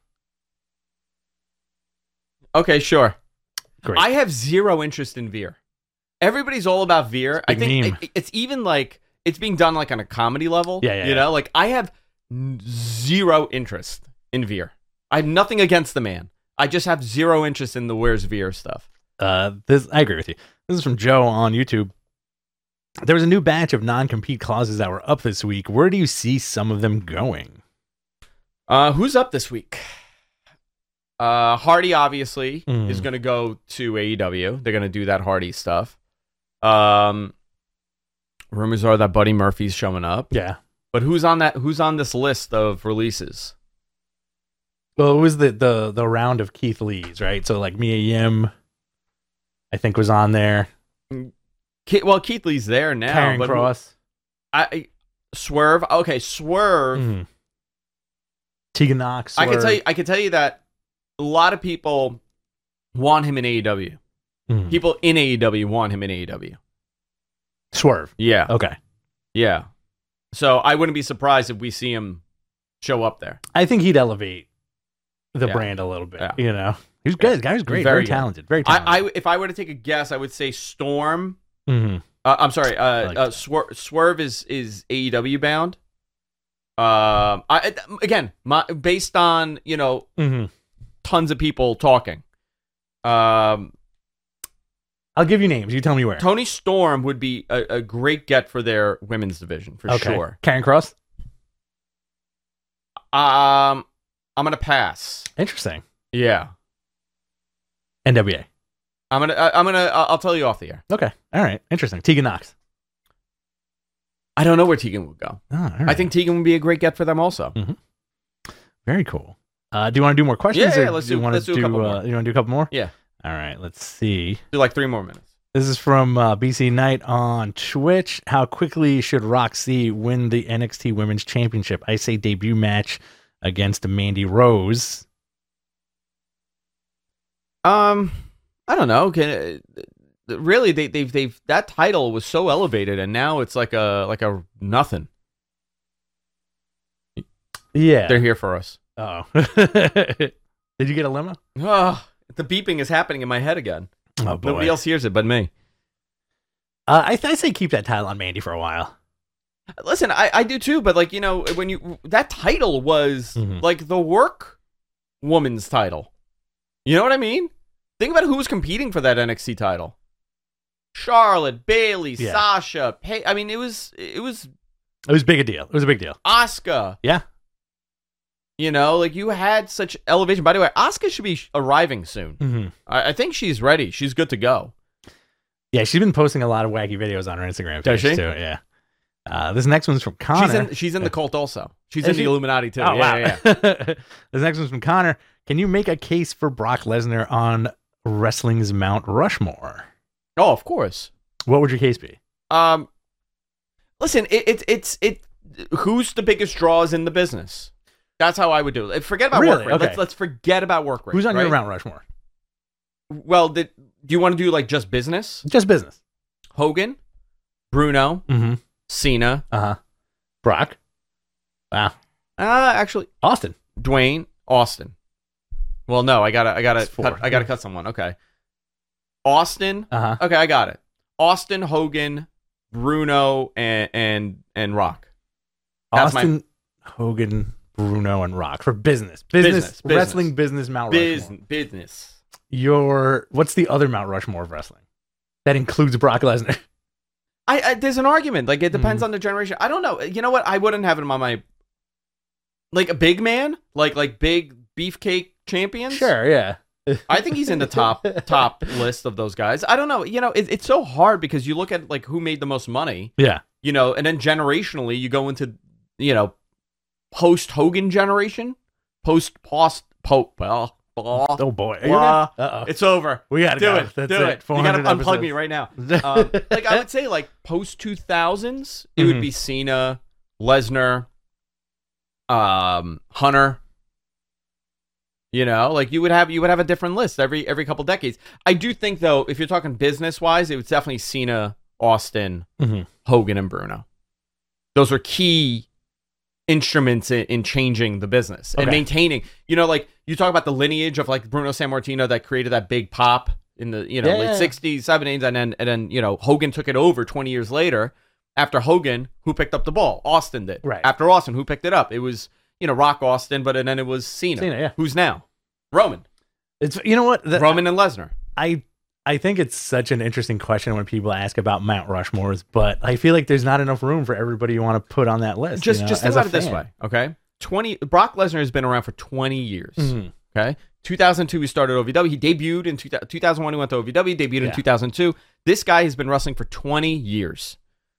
A: Okay, sure.
B: Great.
A: I have zero interest in Veer. Everybody's all about Veer. I think it's even like it's being done like on a comedy level.
B: Yeah.
A: You know, like I have zero interest in Veer. I have nothing against the man. I just have zero interest in the Where's Veer stuff.
B: I agree with you. This is from Joe on YouTube. There was a new batch of non-compete clauses that were up this week. Where do you see some of them going?
A: Who's up this week? Hardy obviously is going to go to AEW. They're going to do that Hardy stuff. Rumors are that Buddy Murphy's showing up.
B: Yeah.
A: But who's on this list of releases?
B: Well, it was the round of Keith Lee's, right? So like Mia Yim, I think, was on there.
A: Keith Lee's there now.
B: Karen Cross.
A: Swerve. Okay, Swerve.
B: Tegan Knox.
A: Swerve. I can tell you that a lot of people want him in AEW. People in AEW want him in AEW.
B: Swerve.
A: Yeah.
B: Okay.
A: Yeah. So I wouldn't be surprised if we see him show up there.
B: I think he'd elevate the brand a little bit. Yeah. You know, he's good. The guy was great. Very talented. Very talented.
A: If I were to take a guess, I would say Storm. I'm sorry. Swerve is AEW bound. Based on tons of people talking.
B: I'll give you names. You tell me where.
A: Tony Storm would be a great get for their women's division for sure.
B: Karen Cross.
A: I'm gonna pass.
B: Interesting.
A: Yeah.
B: NWA.
A: I'll tell you off the air.
B: Okay. All right. Interesting. Tegan Knox.
A: I don't know where Tegan would go.
B: Oh, all right.
A: I think Tegan would be a great get for them also.
B: Very cool. Do you want to do more questions?
A: Yeah, let's do a couple more.
B: You want to do a couple more?
A: Yeah.
B: All right. Let's see.
A: Do like 3 more minutes.
B: This is from BC Knight on Twitch. How quickly should Roxy win the NXT Women's Championship? I say debut match against Mandy Rose.
A: I don't know. Really, they've that title was so elevated, and now it's like a nothing.
B: Yeah,
A: they're here for us.
B: Oh, did you get a limo?
A: Oh, the beeping is happening in my head again.
B: Oh boy,
A: nobody else hears it but me.
B: I say keep that title on Mandy for a while.
A: Listen, I do too, but when that title was like the work woman's title. You know what I mean? Think about who was competing for that NXT title. Charlotte, Bayley, Sasha. I mean, it was
B: It was big a deal. It was a big deal.
A: Asuka.
B: Yeah.
A: You know, like you had such elevation. By the way, Asuka should be arriving soon.
B: Mm-hmm.
A: I think she's ready. She's good to go.
B: Yeah, she's been posting a lot of wacky videos on her Instagram page.
A: Does she?
B: Too. Yeah. This next one's from Connor.
A: She's in the cult also. She's
B: Is
A: in
B: she?
A: the Illuminati too.
B: Oh, wow.
A: Yeah.
B: This next one's from Connor. Can you make a case for Brock Lesnar on wrestling's Mount Rushmore?
A: Oh, of course.
B: What would your case be?
A: Listen, it's who's the biggest draws in the business? That's how I would do it. Forget about
B: Really?
A: work rate.
B: Okay.
A: Let's forget about work rate.
B: Who's on
A: right?
B: your Mount Rushmore?
A: Well, do you want to do like just business?
B: Just business.
A: Hogan, Bruno,
B: Mm-hmm.
A: Cena.
B: Brock. Wow.
A: Actually,
B: Austin.
A: Dwayne, Austin. Well, no, I gotta
B: four.
A: cut someone. Okay. Austin.
B: Uh-huh.
A: Okay, I got it. Austin, Hogan, Bruno, and Rock. That's
B: Austin, Hogan, Bruno, and Rock for business. Business. Wrestling business Mount Rushmore.
A: Business.
B: What's the other Mount Rushmore of wrestling? That includes Brock Lesnar.
A: I there's an argument. Like it depends on the generation. I don't know. You know what? I wouldn't have him on my like a big man, like big beefcake champions.
B: Sure, yeah.
A: I think he's in the top list of those guys. I don't know. You know, it's so hard because you look at like who made the most money.
B: Yeah.
A: You know, and then generationally you go into post Hogan generation, post Pope. Well,
B: oh boy.
A: uh-oh. It's over.
B: We gotta
A: do
B: go.
A: it.
B: That's
A: do
B: it.
A: it. You gotta unplug
B: episodes.
A: me right now. Like I would say, like post 2000s, it would be Cena, Lesnar, Hunter. You know, like you would have a different list every couple decades. I do think though, if you're talking business wise, it was definitely Cena, Austin, Hogan, and Bruno. Those were key instruments in changing the business and maintaining. You know, like you talk about the lineage of like Bruno Sammartino that created that big pop in the late 60s, 70s, and then Hogan took it over 20 years later. After Hogan, who picked up the ball? Austin did.
B: Right.
A: After Austin, who picked it up? It was Rock Austin, but then it was Cena.
B: Yeah.
A: Who's now? Roman.
B: It's what
A: Roman and Lesnar.
B: I think it's such an interesting question when people ask about Mount Rushmores, but I feel like there's not enough room for everybody you want to put on that list.
A: Just think about it this way, okay? Brock Lesnar has been around for 20 years. Okay, 2002 he started OVW. He debuted in 2001. He went to OVW. Debuted in 2002. This guy has been wrestling for 20 years.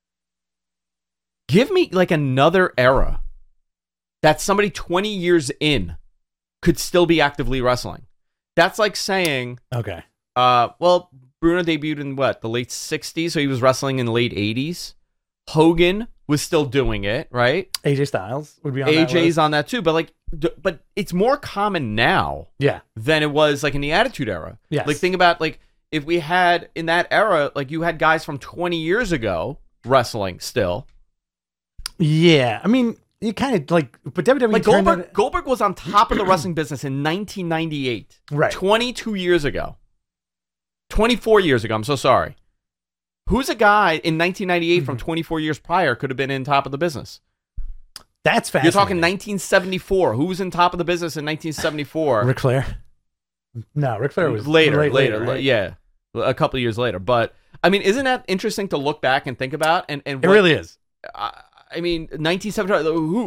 A: Give me like another era that somebody 20 years in could still be actively wrestling. That's like saying,
B: okay.
A: Well, Bruno debuted in the late 60s, so he was wrestling in the late 80s. Hogan was still doing it, right?
B: AJ Styles would be on that list.
A: AJ's on that too, but but it's more common now than it was like in the Attitude Era.
B: Yes.
A: Like think about like if we had in that era, like you had guys from 20 years ago wrestling still.
B: Yeah, I mean, you kind of like, but WWE
A: like Goldberg was on top of the wrestling business in 1998,
B: right?
A: 22 years ago. 24 years ago, I'm so sorry. Who's a guy in 1998 from 24 years prior could have been in top of the business?
B: That's fascinating.
A: You're talking 1974. Who was in top of the business in 1974?
B: Ric Flair? No, Ric Flair was
A: later,
B: right?
A: Yeah, a couple years later. But, I mean, isn't that interesting to look back and think about? And
B: it really is.
A: I mean, 1974,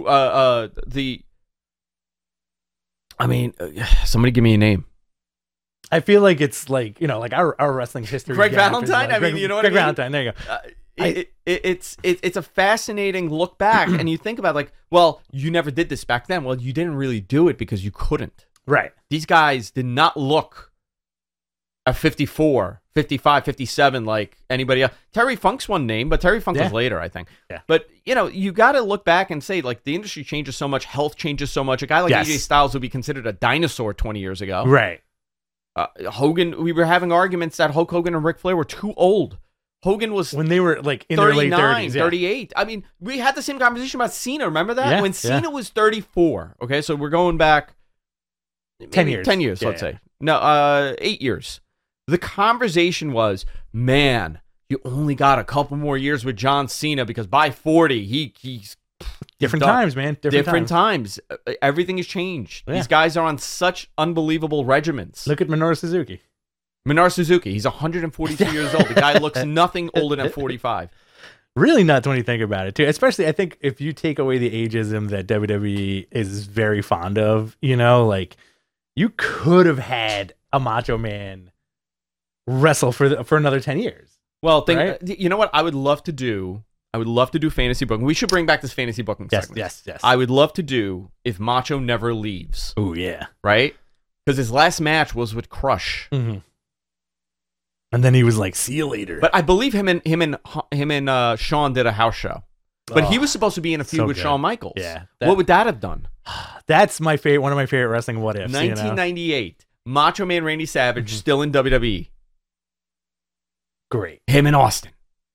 A: somebody give me a name.
B: I feel like it's like, like our wrestling history.
A: Greg Valentine?
B: Like
A: you know what
B: Greg
A: I mean?
B: Valentine, there you go.
A: It's a fascinating look back, and you think about like, well, you never did this back then. Well, you didn't really do it because you couldn't.
B: Right.
A: These guys did not look at 54, 55, 57 like anybody else. Terry Funk's one name, but Terry Funk was later, I think.
B: Yeah.
A: But, you got to look back and say, like, the industry changes so much, health changes so much. A guy like AJ Styles would be considered a dinosaur 20 years ago.
B: Right.
A: Hogan, we were having arguments that Hulk Hogan and Ric Flair were too old. Hogan was
B: when they were like in their late 30s,
A: 38. I mean, we had the same conversation about Cena. Remember that?
B: Yeah,
A: when Cena was 34. Okay, so we're going back
B: 10 years.
A: 10 years, let's say. No, 8 years. The conversation was, man, you only got a couple more years with John Cena because by 40, he's
B: different times, man.
A: Different times. Everything has changed. Yeah. These guys are on such unbelievable regimens.
B: Look at Minoru Suzuki.
A: Minoru Suzuki. He's 142 years old. The guy looks nothing older than 45.
B: really nuts when you think about it too. Especially, I think if you take away the ageism that WWE is very fond of, like you could have had a Macho Man wrestle for another 10 years.
A: Well,
B: right?
A: You know what I would love to do? I would love to do fantasy booking. We should bring back this fantasy booking segment.
B: Yes.
A: I would love to do if Macho never leaves.
B: Oh yeah,
A: right? Because his last match was with Crush,
B: and then he was like, "See you later."
A: But I believe him and Shawn did a house show. But he was supposed to be in a feud with
B: good.
A: Shawn Michaels.
B: Yeah,
A: what would that have done?
B: That's my favorite. One of my favorite wrestling what ifs.
A: 1998, Macho Man Randy Savage still in WWE.
B: Great.
A: Him and Austin.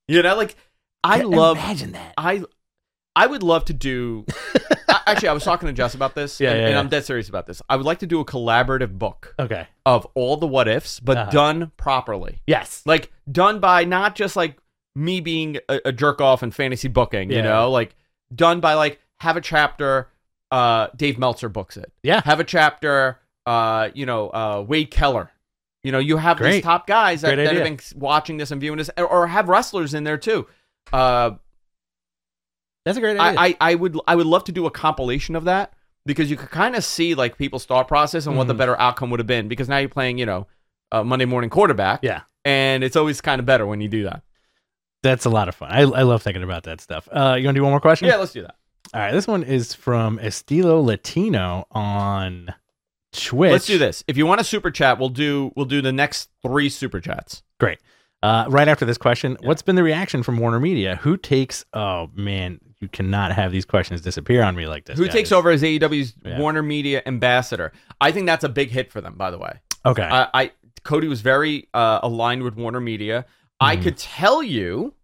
B: Imagine that.
A: I would love to do. Actually, I was talking to Jess about this, and I'm dead serious about this. I would like to do a collaborative book.
B: Okay.
A: Of all the what ifs, but done properly.
B: Yes.
A: Like done by not just like me being a jerk off and fantasy booking, like done by like have a chapter. Dave Meltzer books it.
B: Yeah.
A: Have a chapter. Wade Keller. You have these top guys that have been watching this and viewing this, or have wrestlers in there too.
B: That's a great idea.
A: I would love to do a compilation of that because you could kind of see like people's thought process and what the better outcome would have been. Because now you're playing, Monday morning quarterback.
B: Yeah, and
A: it's always kind of better when you do that.
B: That's a lot of fun. I love thinking about that stuff. You want to do one more question?
A: Yeah, let's do that.
B: All right, this one is from Estilo Latino on Twitch.
A: Let's do this. If you want a super chat, we'll do the next 3 super chats.
B: Great. Right after this question, what's been the reaction from Warner Media? Who takes? Oh man, you cannot have these questions disappear on me like this.
A: Who takes over as AEW's Warner Media ambassador? I think that's a big hit for them. By the way,
B: okay.
A: Cody was very aligned with Warner Media. I could tell you,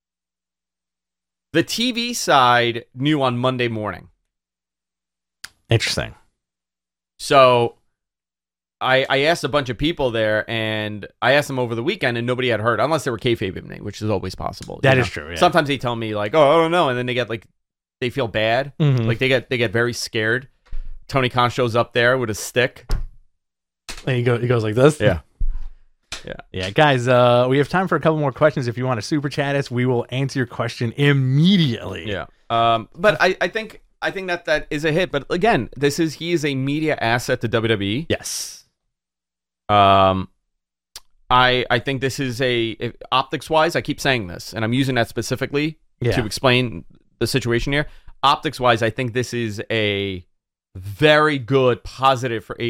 A: the TV side knew on Monday morning.
B: Interesting.
A: So I asked a bunch of people there, and I asked them over the weekend, and nobody had heard, unless they were kayfabing me, which is always possible.
B: That is true. Yeah.
A: Sometimes they tell me like, "Oh, I don't know," and then they get like, they feel bad, like they get very scared. Tony Khan shows up there with a stick,
B: and he goes like this.
A: Yeah.
B: Guys, we have time for a couple more questions. If you want to super chat us, we will answer your question immediately.
A: Yeah. But I think that is a hit. But again, he is a media asset to WWE.
B: Yes.
A: I think this is optics wise, I keep saying this, and I'm using that specifically to explain the situation here. Optics wise, I think this is a very good positive for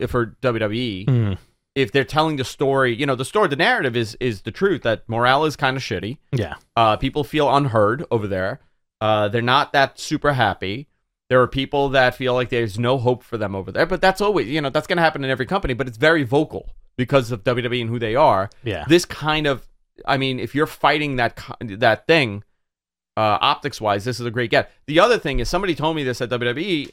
A: WWE. If they're telling the story, the narrative is the truth that morale is kind of shitty.
B: Yeah.
A: People feel unheard over there. They're not that super happy. There are people that feel like there's no hope for them over there, but that's always, that's going to happen in every company, but it's very vocal because of WWE and who they are.
B: Yeah.
A: This kind of, if you're fighting that thing, optics-wise, this is a great get. The other thing is, somebody told me this at WWE,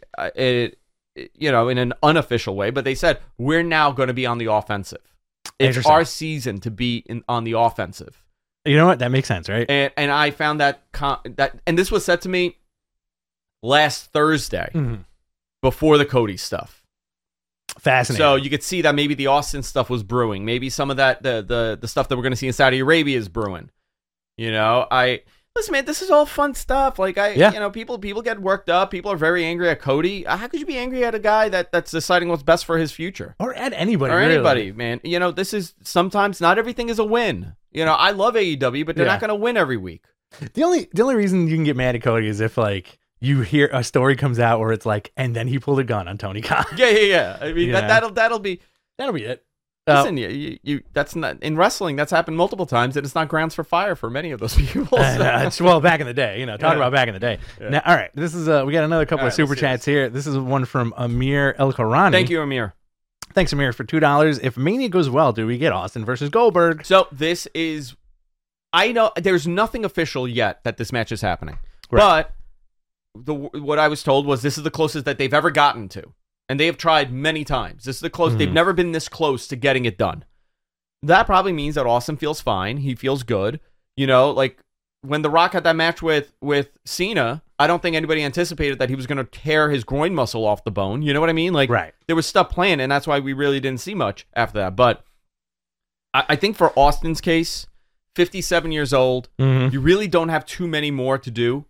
A: in an unofficial way, but they said, we're now going to be on the offensive. It's our season to be on the offensive.
B: You know what? That makes sense, right?
A: And I found that and this was said to me last Thursday before the Cody stuff.
B: Fascinating.
A: So you could see that maybe the Austin stuff was brewing. Maybe some of that the stuff that we're going to see in Saudi Arabia is brewing. Listen, man, this is all fun stuff. Like people get worked up. People are very angry at Cody. How could you be angry at a guy that's deciding what's best for his future?
B: Or at anybody.
A: Or
B: really.
A: anybody, man. This is sometimes not everything is a win. I love AEW, but they're not going to win every week.
B: The only reason you can get mad at Cody is if like you hear a story comes out where it's like, and then he pulled a gun on Tony Khan. Yeah.
A: I mean, that'll be
B: it.
A: Listen, you that's not in wrestling. That's happened multiple times, and it's not grounds for fire for many of those people.
B: Well, back in the day, talk about back in the day. Yeah. Now, all right, this is we got another couple of super chats here. This is one from Amir El Karani.
A: Thank you, Amir.
B: Thanks, Amir, for $2. If Mania goes well, do we get Austin versus Goldberg?
A: So this is, I know there's nothing official yet that this match is happening,
B: right.
A: But what I was told was this is the closest that they've ever gotten to. And they have tried many times. This is the close. They've never been this close to getting it done. That probably means that Austin feels fine. He feels good. Like when The Rock had that match with Cena, I don't think anybody anticipated that he was going to tear his groin muscle off the bone. You know what I mean? Like,
B: right.
A: There was stuff planned, and that's why we really didn't see much after that. But I think for Austin's case, 57 years old.
B: Mhm.
A: You really don't have too many more to do.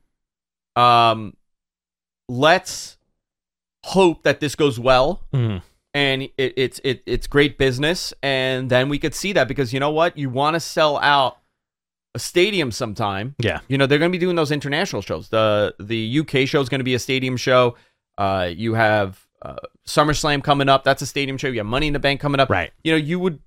A: Let's hope that this goes well.
B: Mhm.
A: And it's great business, and then we could see that, because you know what? You want to sell out a stadium sometime.
B: Yeah.
A: You know, they're going to be doing those international shows. The UK show is going to be a stadium show. You have SummerSlam coming up. That's a stadium show. You have Money in the Bank coming up.
B: Right.
A: You know, you would,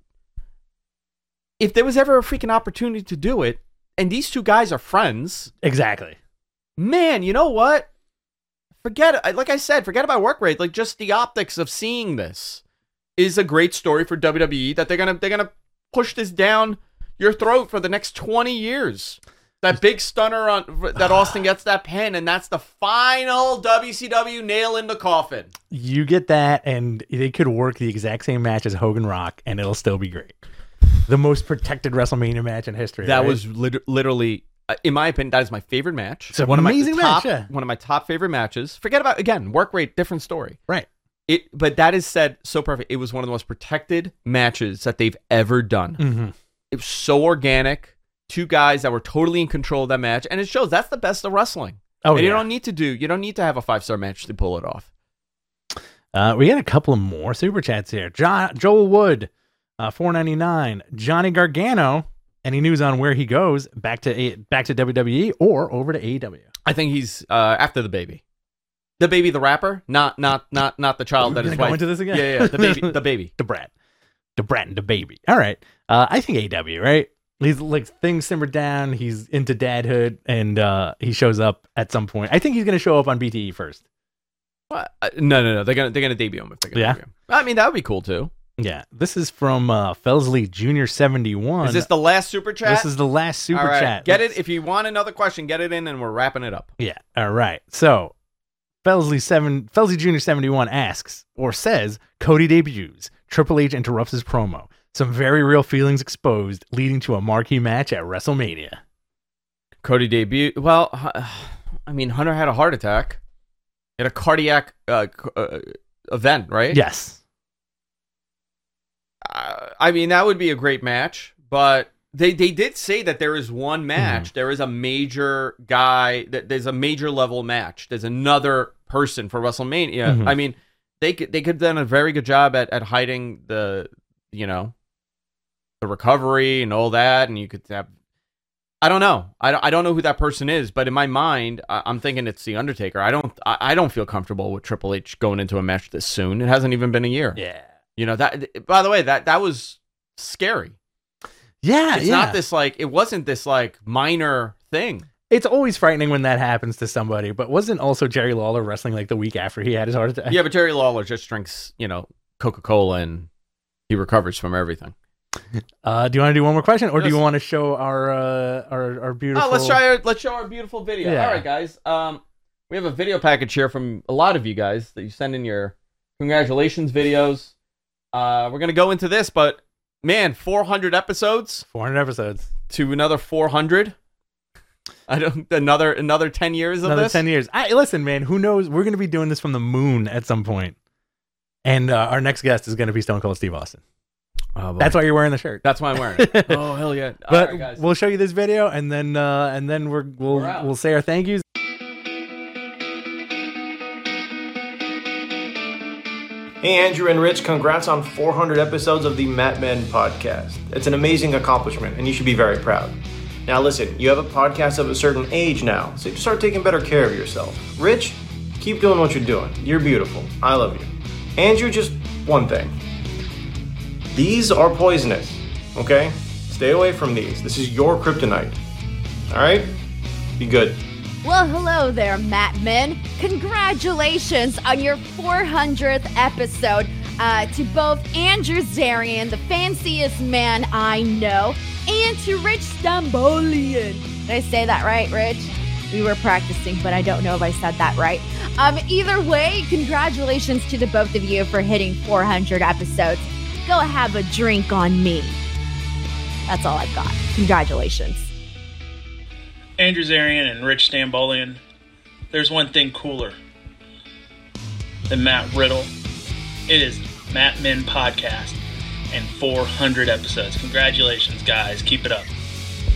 A: if there was ever a freaking opportunity to do it, and these two guys are friends.
B: Exactly.
A: Man, you know what? Like I said, forget about work rate. Like, just the optics of seeing this is a great story for WWE, that they're gonna push this down your throat for the next 20 years. That big stunner that Austin gets that pin, and that's the final WCW nail in the coffin.
B: You get that, and they could work the exact same match as Hogan Rock, and it'll still be great. The most protected WrestleMania match in history.
A: That
B: right?
A: was literally, in my opinion, that is my favorite match.
B: It's an amazing match.
A: One of my top favorite matches. Forget about, again, work rate, different story.
B: Right.
A: But that is said so perfect. It was one of the most protected matches that they've ever done.
B: Mm-hmm.
A: It was so organic. Two guys that were totally in control of that match, and it shows that's the best of wrestling.
B: Oh,
A: and
B: yeah.
A: you don't need to have a 5-star match to pull it off.
B: We got a couple of more super chats here. Joel Wood, $4.99. Johnny Gargano. Any news on where he goes? Back to WWE or over to AEW?
A: I think he's after the baby. The baby, the rapper, not the child that is
B: go into this again.
A: Yeah, the baby, the baby,
B: the brat and the baby. All right, I think AEW, right? He's like, things simmered down. He's into dadhood, and he shows up at some point. I think he's gonna show up on BTE first.
A: What? No. They're gonna debut him if they're gonna debut him. I mean, that would be cool too.
B: Yeah, this is from Felsley Jr. 71.
A: Is this the last super chat?
B: This is the last super
A: all right.
B: chat.
A: Get it if you want another question. Get it in, and we're wrapping it up.
B: Yeah. All right. So Felsley Jr. 71 asks or says Cody debuts. Triple H interrupts his promo. Some very real feelings exposed, leading to a marquee match at WrestleMania.
A: Cody debut. Well, I mean, Hunter had a heart attack. He had a cardiac event, right?
B: Yes.
A: I mean, that would be a great match, but they did say that there is one match. There is a major guy, there's a major level match. There's another person for WrestleMania. I mean, they could have done a very good job at hiding the recovery and all that, and you could have, I don't know. I don't know who that person is, but in my mind, I'm thinking it's The Undertaker. I don't feel comfortable with Triple H going into a match this soon. It hasn't even been a year.
B: Yeah.
A: You know, that, by the way, that was scary.
B: Yeah,
A: It's not this, like, it wasn't this, like, minor thing.
B: It's always frightening when that happens to somebody, but wasn't also Jerry Lawler wrestling like the week after he had his heart attack?
A: Yeah, but Jerry Lawler just drinks, Coca-Cola, and he recovers from everything.
B: Do you want to do one more question, or do you want to show our beautiful?
A: Oh, let's show our beautiful video.
B: Yeah.
A: All right, guys. We have a video package here from a lot of you guys that you send in your congratulations videos. We're gonna go into this, but man, 400 episodes.
B: 400 episodes
A: to another 400. Another 10 years of
B: another
A: this.
B: 10 years. Listen, man. Who knows? We're gonna be doing this from the moon at some point, and our next guest is gonna be Stone Cold Steve Austin.
A: Oh,
B: that's why you're wearing the shirt.
A: That's why I'm wearing it. Oh, hell yeah.
B: But
A: all right, guys.
B: We'll show you this video, and then we'll say our thank yous.
C: Hey, Andrew and Rich, congrats on 400 episodes of the Mat Men podcast. It's an amazing accomplishment, and you should be very proud. Now listen, you have a podcast of a certain age now, so you start taking better care of yourself. Rich, keep doing what you're doing. You're beautiful. I love you. Andrew, just one thing. These are poisonous, okay? Stay away from these. This is your kryptonite. All right? Be good.
D: Well, hello there, Mat Men. Congratulations on your 400th episode to both Andrew Zarian, the fanciest man I know, and to Rich Stambolian. Did I say that right, Rich? We were practicing, but I don't know if I said that right. Either way, congratulations to the both of you for hitting 400 episodes. Go have a drink on me. That's all I've got. Congratulations.
E: Andrew Zarian and Rich Stambolian, there's one thing cooler than Matt Riddle. It is Mat Men Podcast and 400 episodes. Congratulations, guys. Keep it up.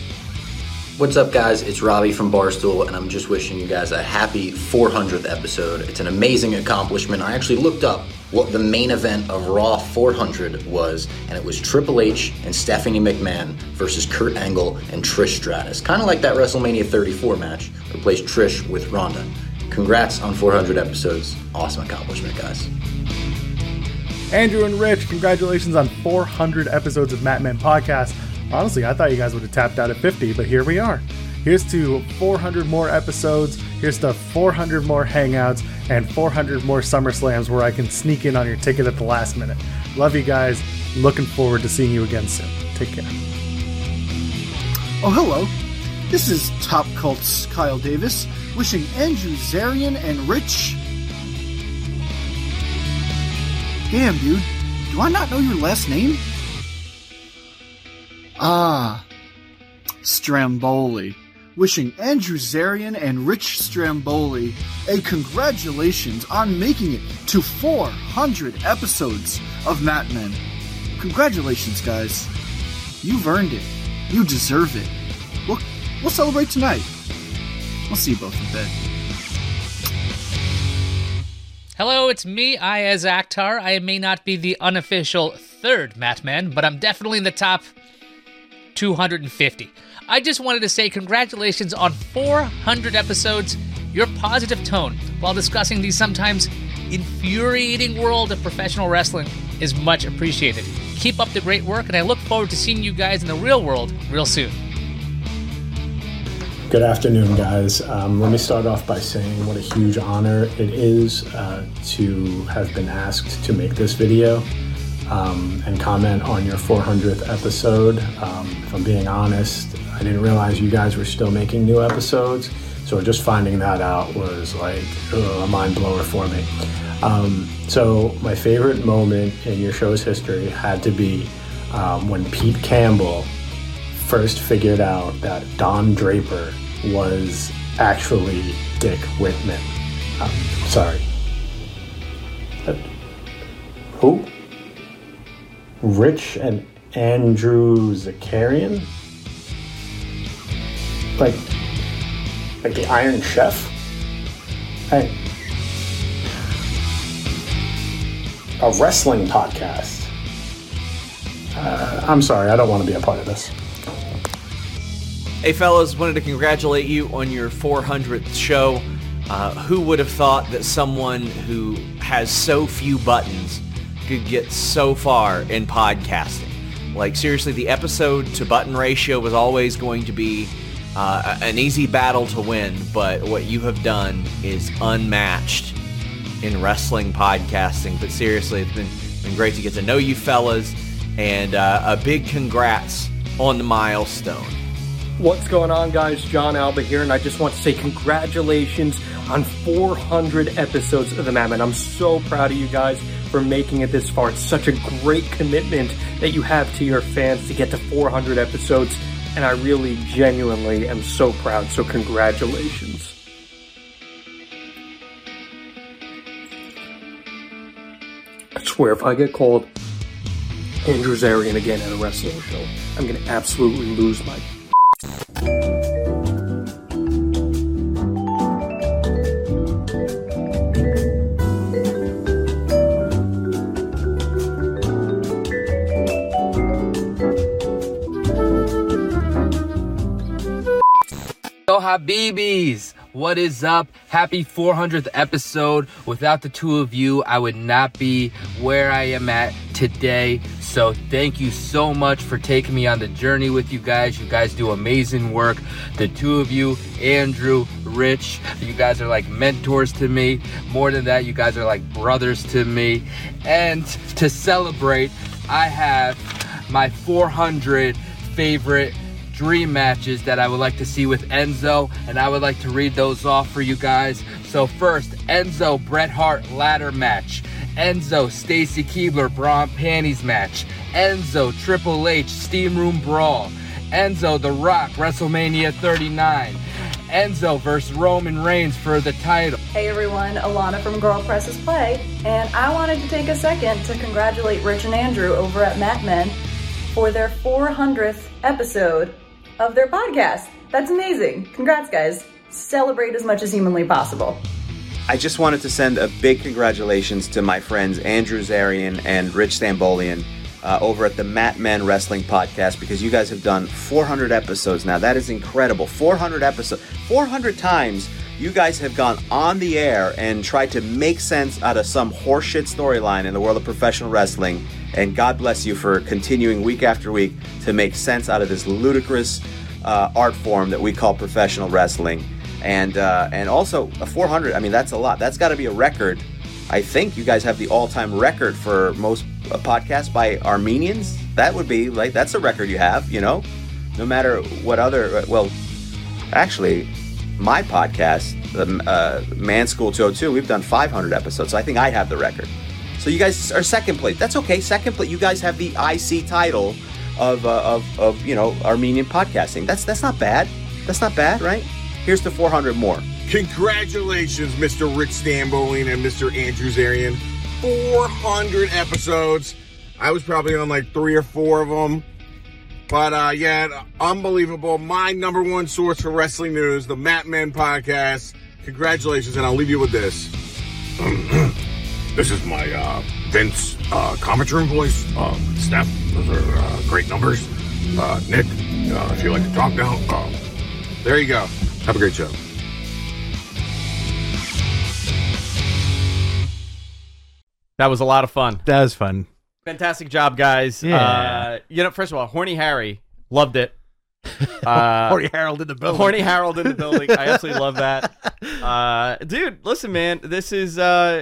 F: What's up, guys? It's Robbie from Barstool, and I'm just wishing you guys a happy 400th episode. It's an amazing accomplishment. I actually looked up what the main event of Raw 400 was, and it was Triple H and Stephanie McMahon versus Kurt Angle and Trish Stratus. Kind of like that WrestleMania 34 match, replaced Trish with Ronda. Congrats on 400 episodes. Awesome accomplishment, guys.
G: Andrew and Rich, congratulations on 400 episodes of Matt Men Podcast. Honestly, I thought you guys would have tapped out at 50, but here we are. Here's to 400 more episodes, here's to 400 more Hangouts, and 400 more SummerSlams where I can sneak in on your ticket at the last minute. Love you guys. Looking forward to seeing you again soon. Take care.
H: Oh, hello. This is Top Cult's Kyle Davis, wishing Andrew Zarian and Rich... Damn, dude. Do I not know your last name? Stramboli. Wishing Andrew Zarian and Rich Stramboli a congratulations on making it to 400 episodes of Matt Men. Congratulations, guys. You've earned it. You deserve it. We'll celebrate tonight. We'll see you both in bed.
I: Hello, it's me, Ayaz Akhtar. I may not be the unofficial third Matt Men, but I'm definitely in the top 250. I just wanted to say congratulations on 400 episodes. Your positive tone while discussing the sometimes infuriating world of professional wrestling is much appreciated. Keep up the great work, and I look forward to seeing you guys in the real world real soon.
J: Good afternoon, guys. Let me start off by saying what a huge honor it is to have been asked to make this video and comment on your 400th episode. If I'm being honest, I didn't realize you guys were still making new episodes, so just finding that out was like a mind blower for me. So my favorite moment in your show's history had to be when Pete Campbell first figured out that Don Draper was actually Dick Whitman. Sorry. Who? Rich and Andrew Zakarian? Like the Iron Chef? A wrestling podcast. I'm sorry, I don't want to be a part of this.
K: Hey fellas, wanted to congratulate you on your 400th show. Who would have thought that someone who has so few buttons could get so far in podcasting? Like seriously, the episode to button ratio was always going to be an easy battle to win, but what you have done is unmatched in wrestling podcasting. But seriously, it's been great to get to know you fellas, and a big congrats on the milestone.
L: What's going on, guys? John Alba here, and I just want to say congratulations on 400 episodes of the Matt Men. I'm so proud of you guys for making it this far. It's such a great commitment that you have to your fans to get to 400 episodes, and I really, genuinely am so proud, so congratulations. I swear, if I get called Andrew Zarian again at a wrestling show, I'm going to absolutely lose my...
M: Yo, Habibis, what is up? Happy 400th episode. Without the two of you, I would not be where I am at today. So thank you so much for taking me on the journey with you guys. You guys do amazing work. The two of you, Andrew, Rich, you guys are like mentors to me. More than that, you guys are like brothers to me. And to celebrate, I have my 400 favorite dream matches that I would like to see with Enzo, and I would like to read those off for you guys. So first, Enzo Bret Hart ladder match, Enzo Stacy Keibler bra and panties match, Enzo Triple H Steam Room Brawl, Enzo The Rock WrestleMania 39, Enzo versus Roman Reigns for the title.
N: Hey everyone, Alana from Girl Presses Play, and I wanted to take a second to congratulate Rich and Andrew over at Matt Men for their 400th episode of their podcast. That's amazing. Congrats, guys. Celebrate as much as humanly possible.
O: I just wanted to send a big congratulations to my friends Andrew Zarian and Rich Stambolian over at the Mat Men Wrestling Podcast, because you guys have done 400 episodes now. That is incredible. 400 episodes. 400 times you guys have gone on the air and tried to make sense out of some horseshit storyline in the world of professional wrestling. And God bless you for continuing week after week to make sense out of this ludicrous art form that we call professional wrestling. And also a 400, I mean, that's a lot. That's got to be a record. I think you guys have the all-time record for most podcasts by Armenians. That would be, like, that's a record you have, you know? No matter what other, well, actually, my podcast, Man School 202, we've done 500 episodes, so I think I have the record. So you guys are second place. That's okay, second place. You guys have the IC title of you know, Armenian podcasting. That's not bad. That's not bad, right? Here's to 400 more.
P: Congratulations, Mr. Rich Stambolian and Mr. Andrew Zarian. 400 episodes. I was probably on like 3 or 4 of them. But yeah, unbelievable. My number one source for wrestling news, the Mat Men Podcast. Congratulations, and I'll leave you with this. This is my Vince commentary voice. Steph, those are great numbers. Nick, if you like to talk now, there you go. Have a great show.
A: That was a lot of fun.
B: That was fun.
A: Fantastic job, guys.
B: Yeah.
A: You know, first of all, Horny Harry, loved it.
B: Horny Harold in the building.
A: Horny Harold in the building. I absolutely love that. Dude, listen, man, this has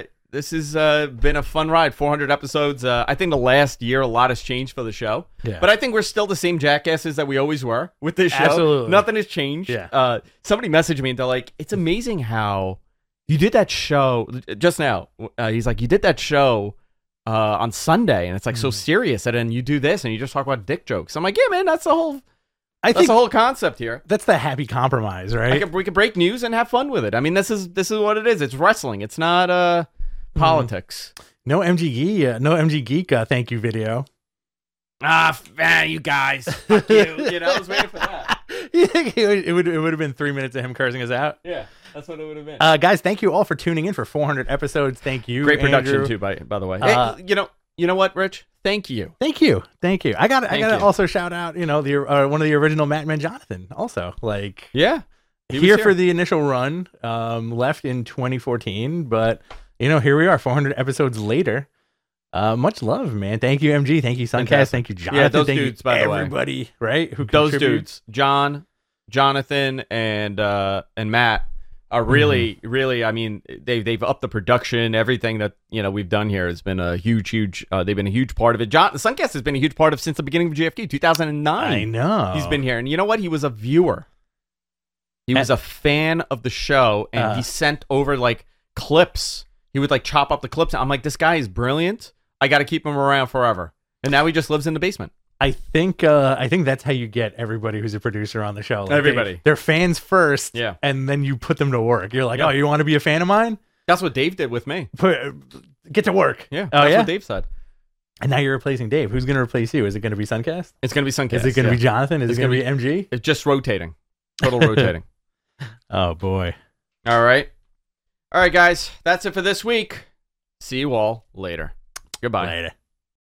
A: been a fun ride. 400 episodes. I think the last year, a lot has changed for the show.
B: Yeah.
A: But I think we're still the same jackasses that we always were with this show.
B: Absolutely.
A: Nothing has changed.
B: Yeah.
A: Somebody messaged me and they're like, it's amazing how you did that show just now. He's like, you did that show on Sunday, and it's like so serious, and then you do this and you just talk about dick jokes. I'm like, yeah, man, that's the whole concept here.
B: That's the happy compromise, right?
A: We can break news and have fun with it. I mean, this is what it is. It's wrestling. It's not politics.
B: No MG Geek thank you video.
A: You guys. Fuck you. You know, I was waiting for that.
B: You think it would have been 3 minutes of him cursing us out?
A: Yeah, that's what it would have been.
B: Guys, thank you all for tuning in for 400 episodes. Thank you.
A: Great production
B: Andrew.
A: too, by the way. Hey, you know what, Rich? Thank you.
B: Thank you. I got to also shout out, you know, the one of the original Mat Men, Jonathan. Also, like,
A: yeah,
B: here for the initial run. Left in 2014, but you know, here we are, 400 episodes later. Much love, man. Thank you, MG. Thank you, Suncast.
A: Fantastic.
B: Thank you, Jonathan.
A: Yeah, those
B: Thank
A: dudes,
B: you,
A: by the way.
B: everybody, right? Who
A: Those
B: contribute.
A: dudes, John, Jonathan, and Matt are really, really. I mean, they've upped the production. Everything that we've done here has been a huge. They've been a huge part of it. Suncast has been a huge part of since the beginning of GFQ, 2009.
B: I know
A: he's been here, and you know what? He was a viewer. He was a fan of the show, and he sent over like clips. He would like chop up the clips. I'm like, this guy is brilliant. I got to keep him around forever. And now he just lives in the basement.
B: I think that's how you get everybody who's a producer on the show. Like
A: Everybody.
B: they're fans first,
A: yeah,
B: and then you put them to work. You're like, oh, you want to be a fan of mine?
A: That's what Dave did with me.
B: Get to work.
A: Yeah,
B: that's
A: what Dave said.
B: And now you're replacing Dave. Who's going to replace you? Is it going to be Suncast?
A: It's going to be Suncast.
B: Is it going to be Jonathan? Is it going to be MG?
A: It's just rotating. Total rotating.
B: Oh, boy.
A: All right, guys. That's it for this week. See you all later. Goodbye.
B: Later.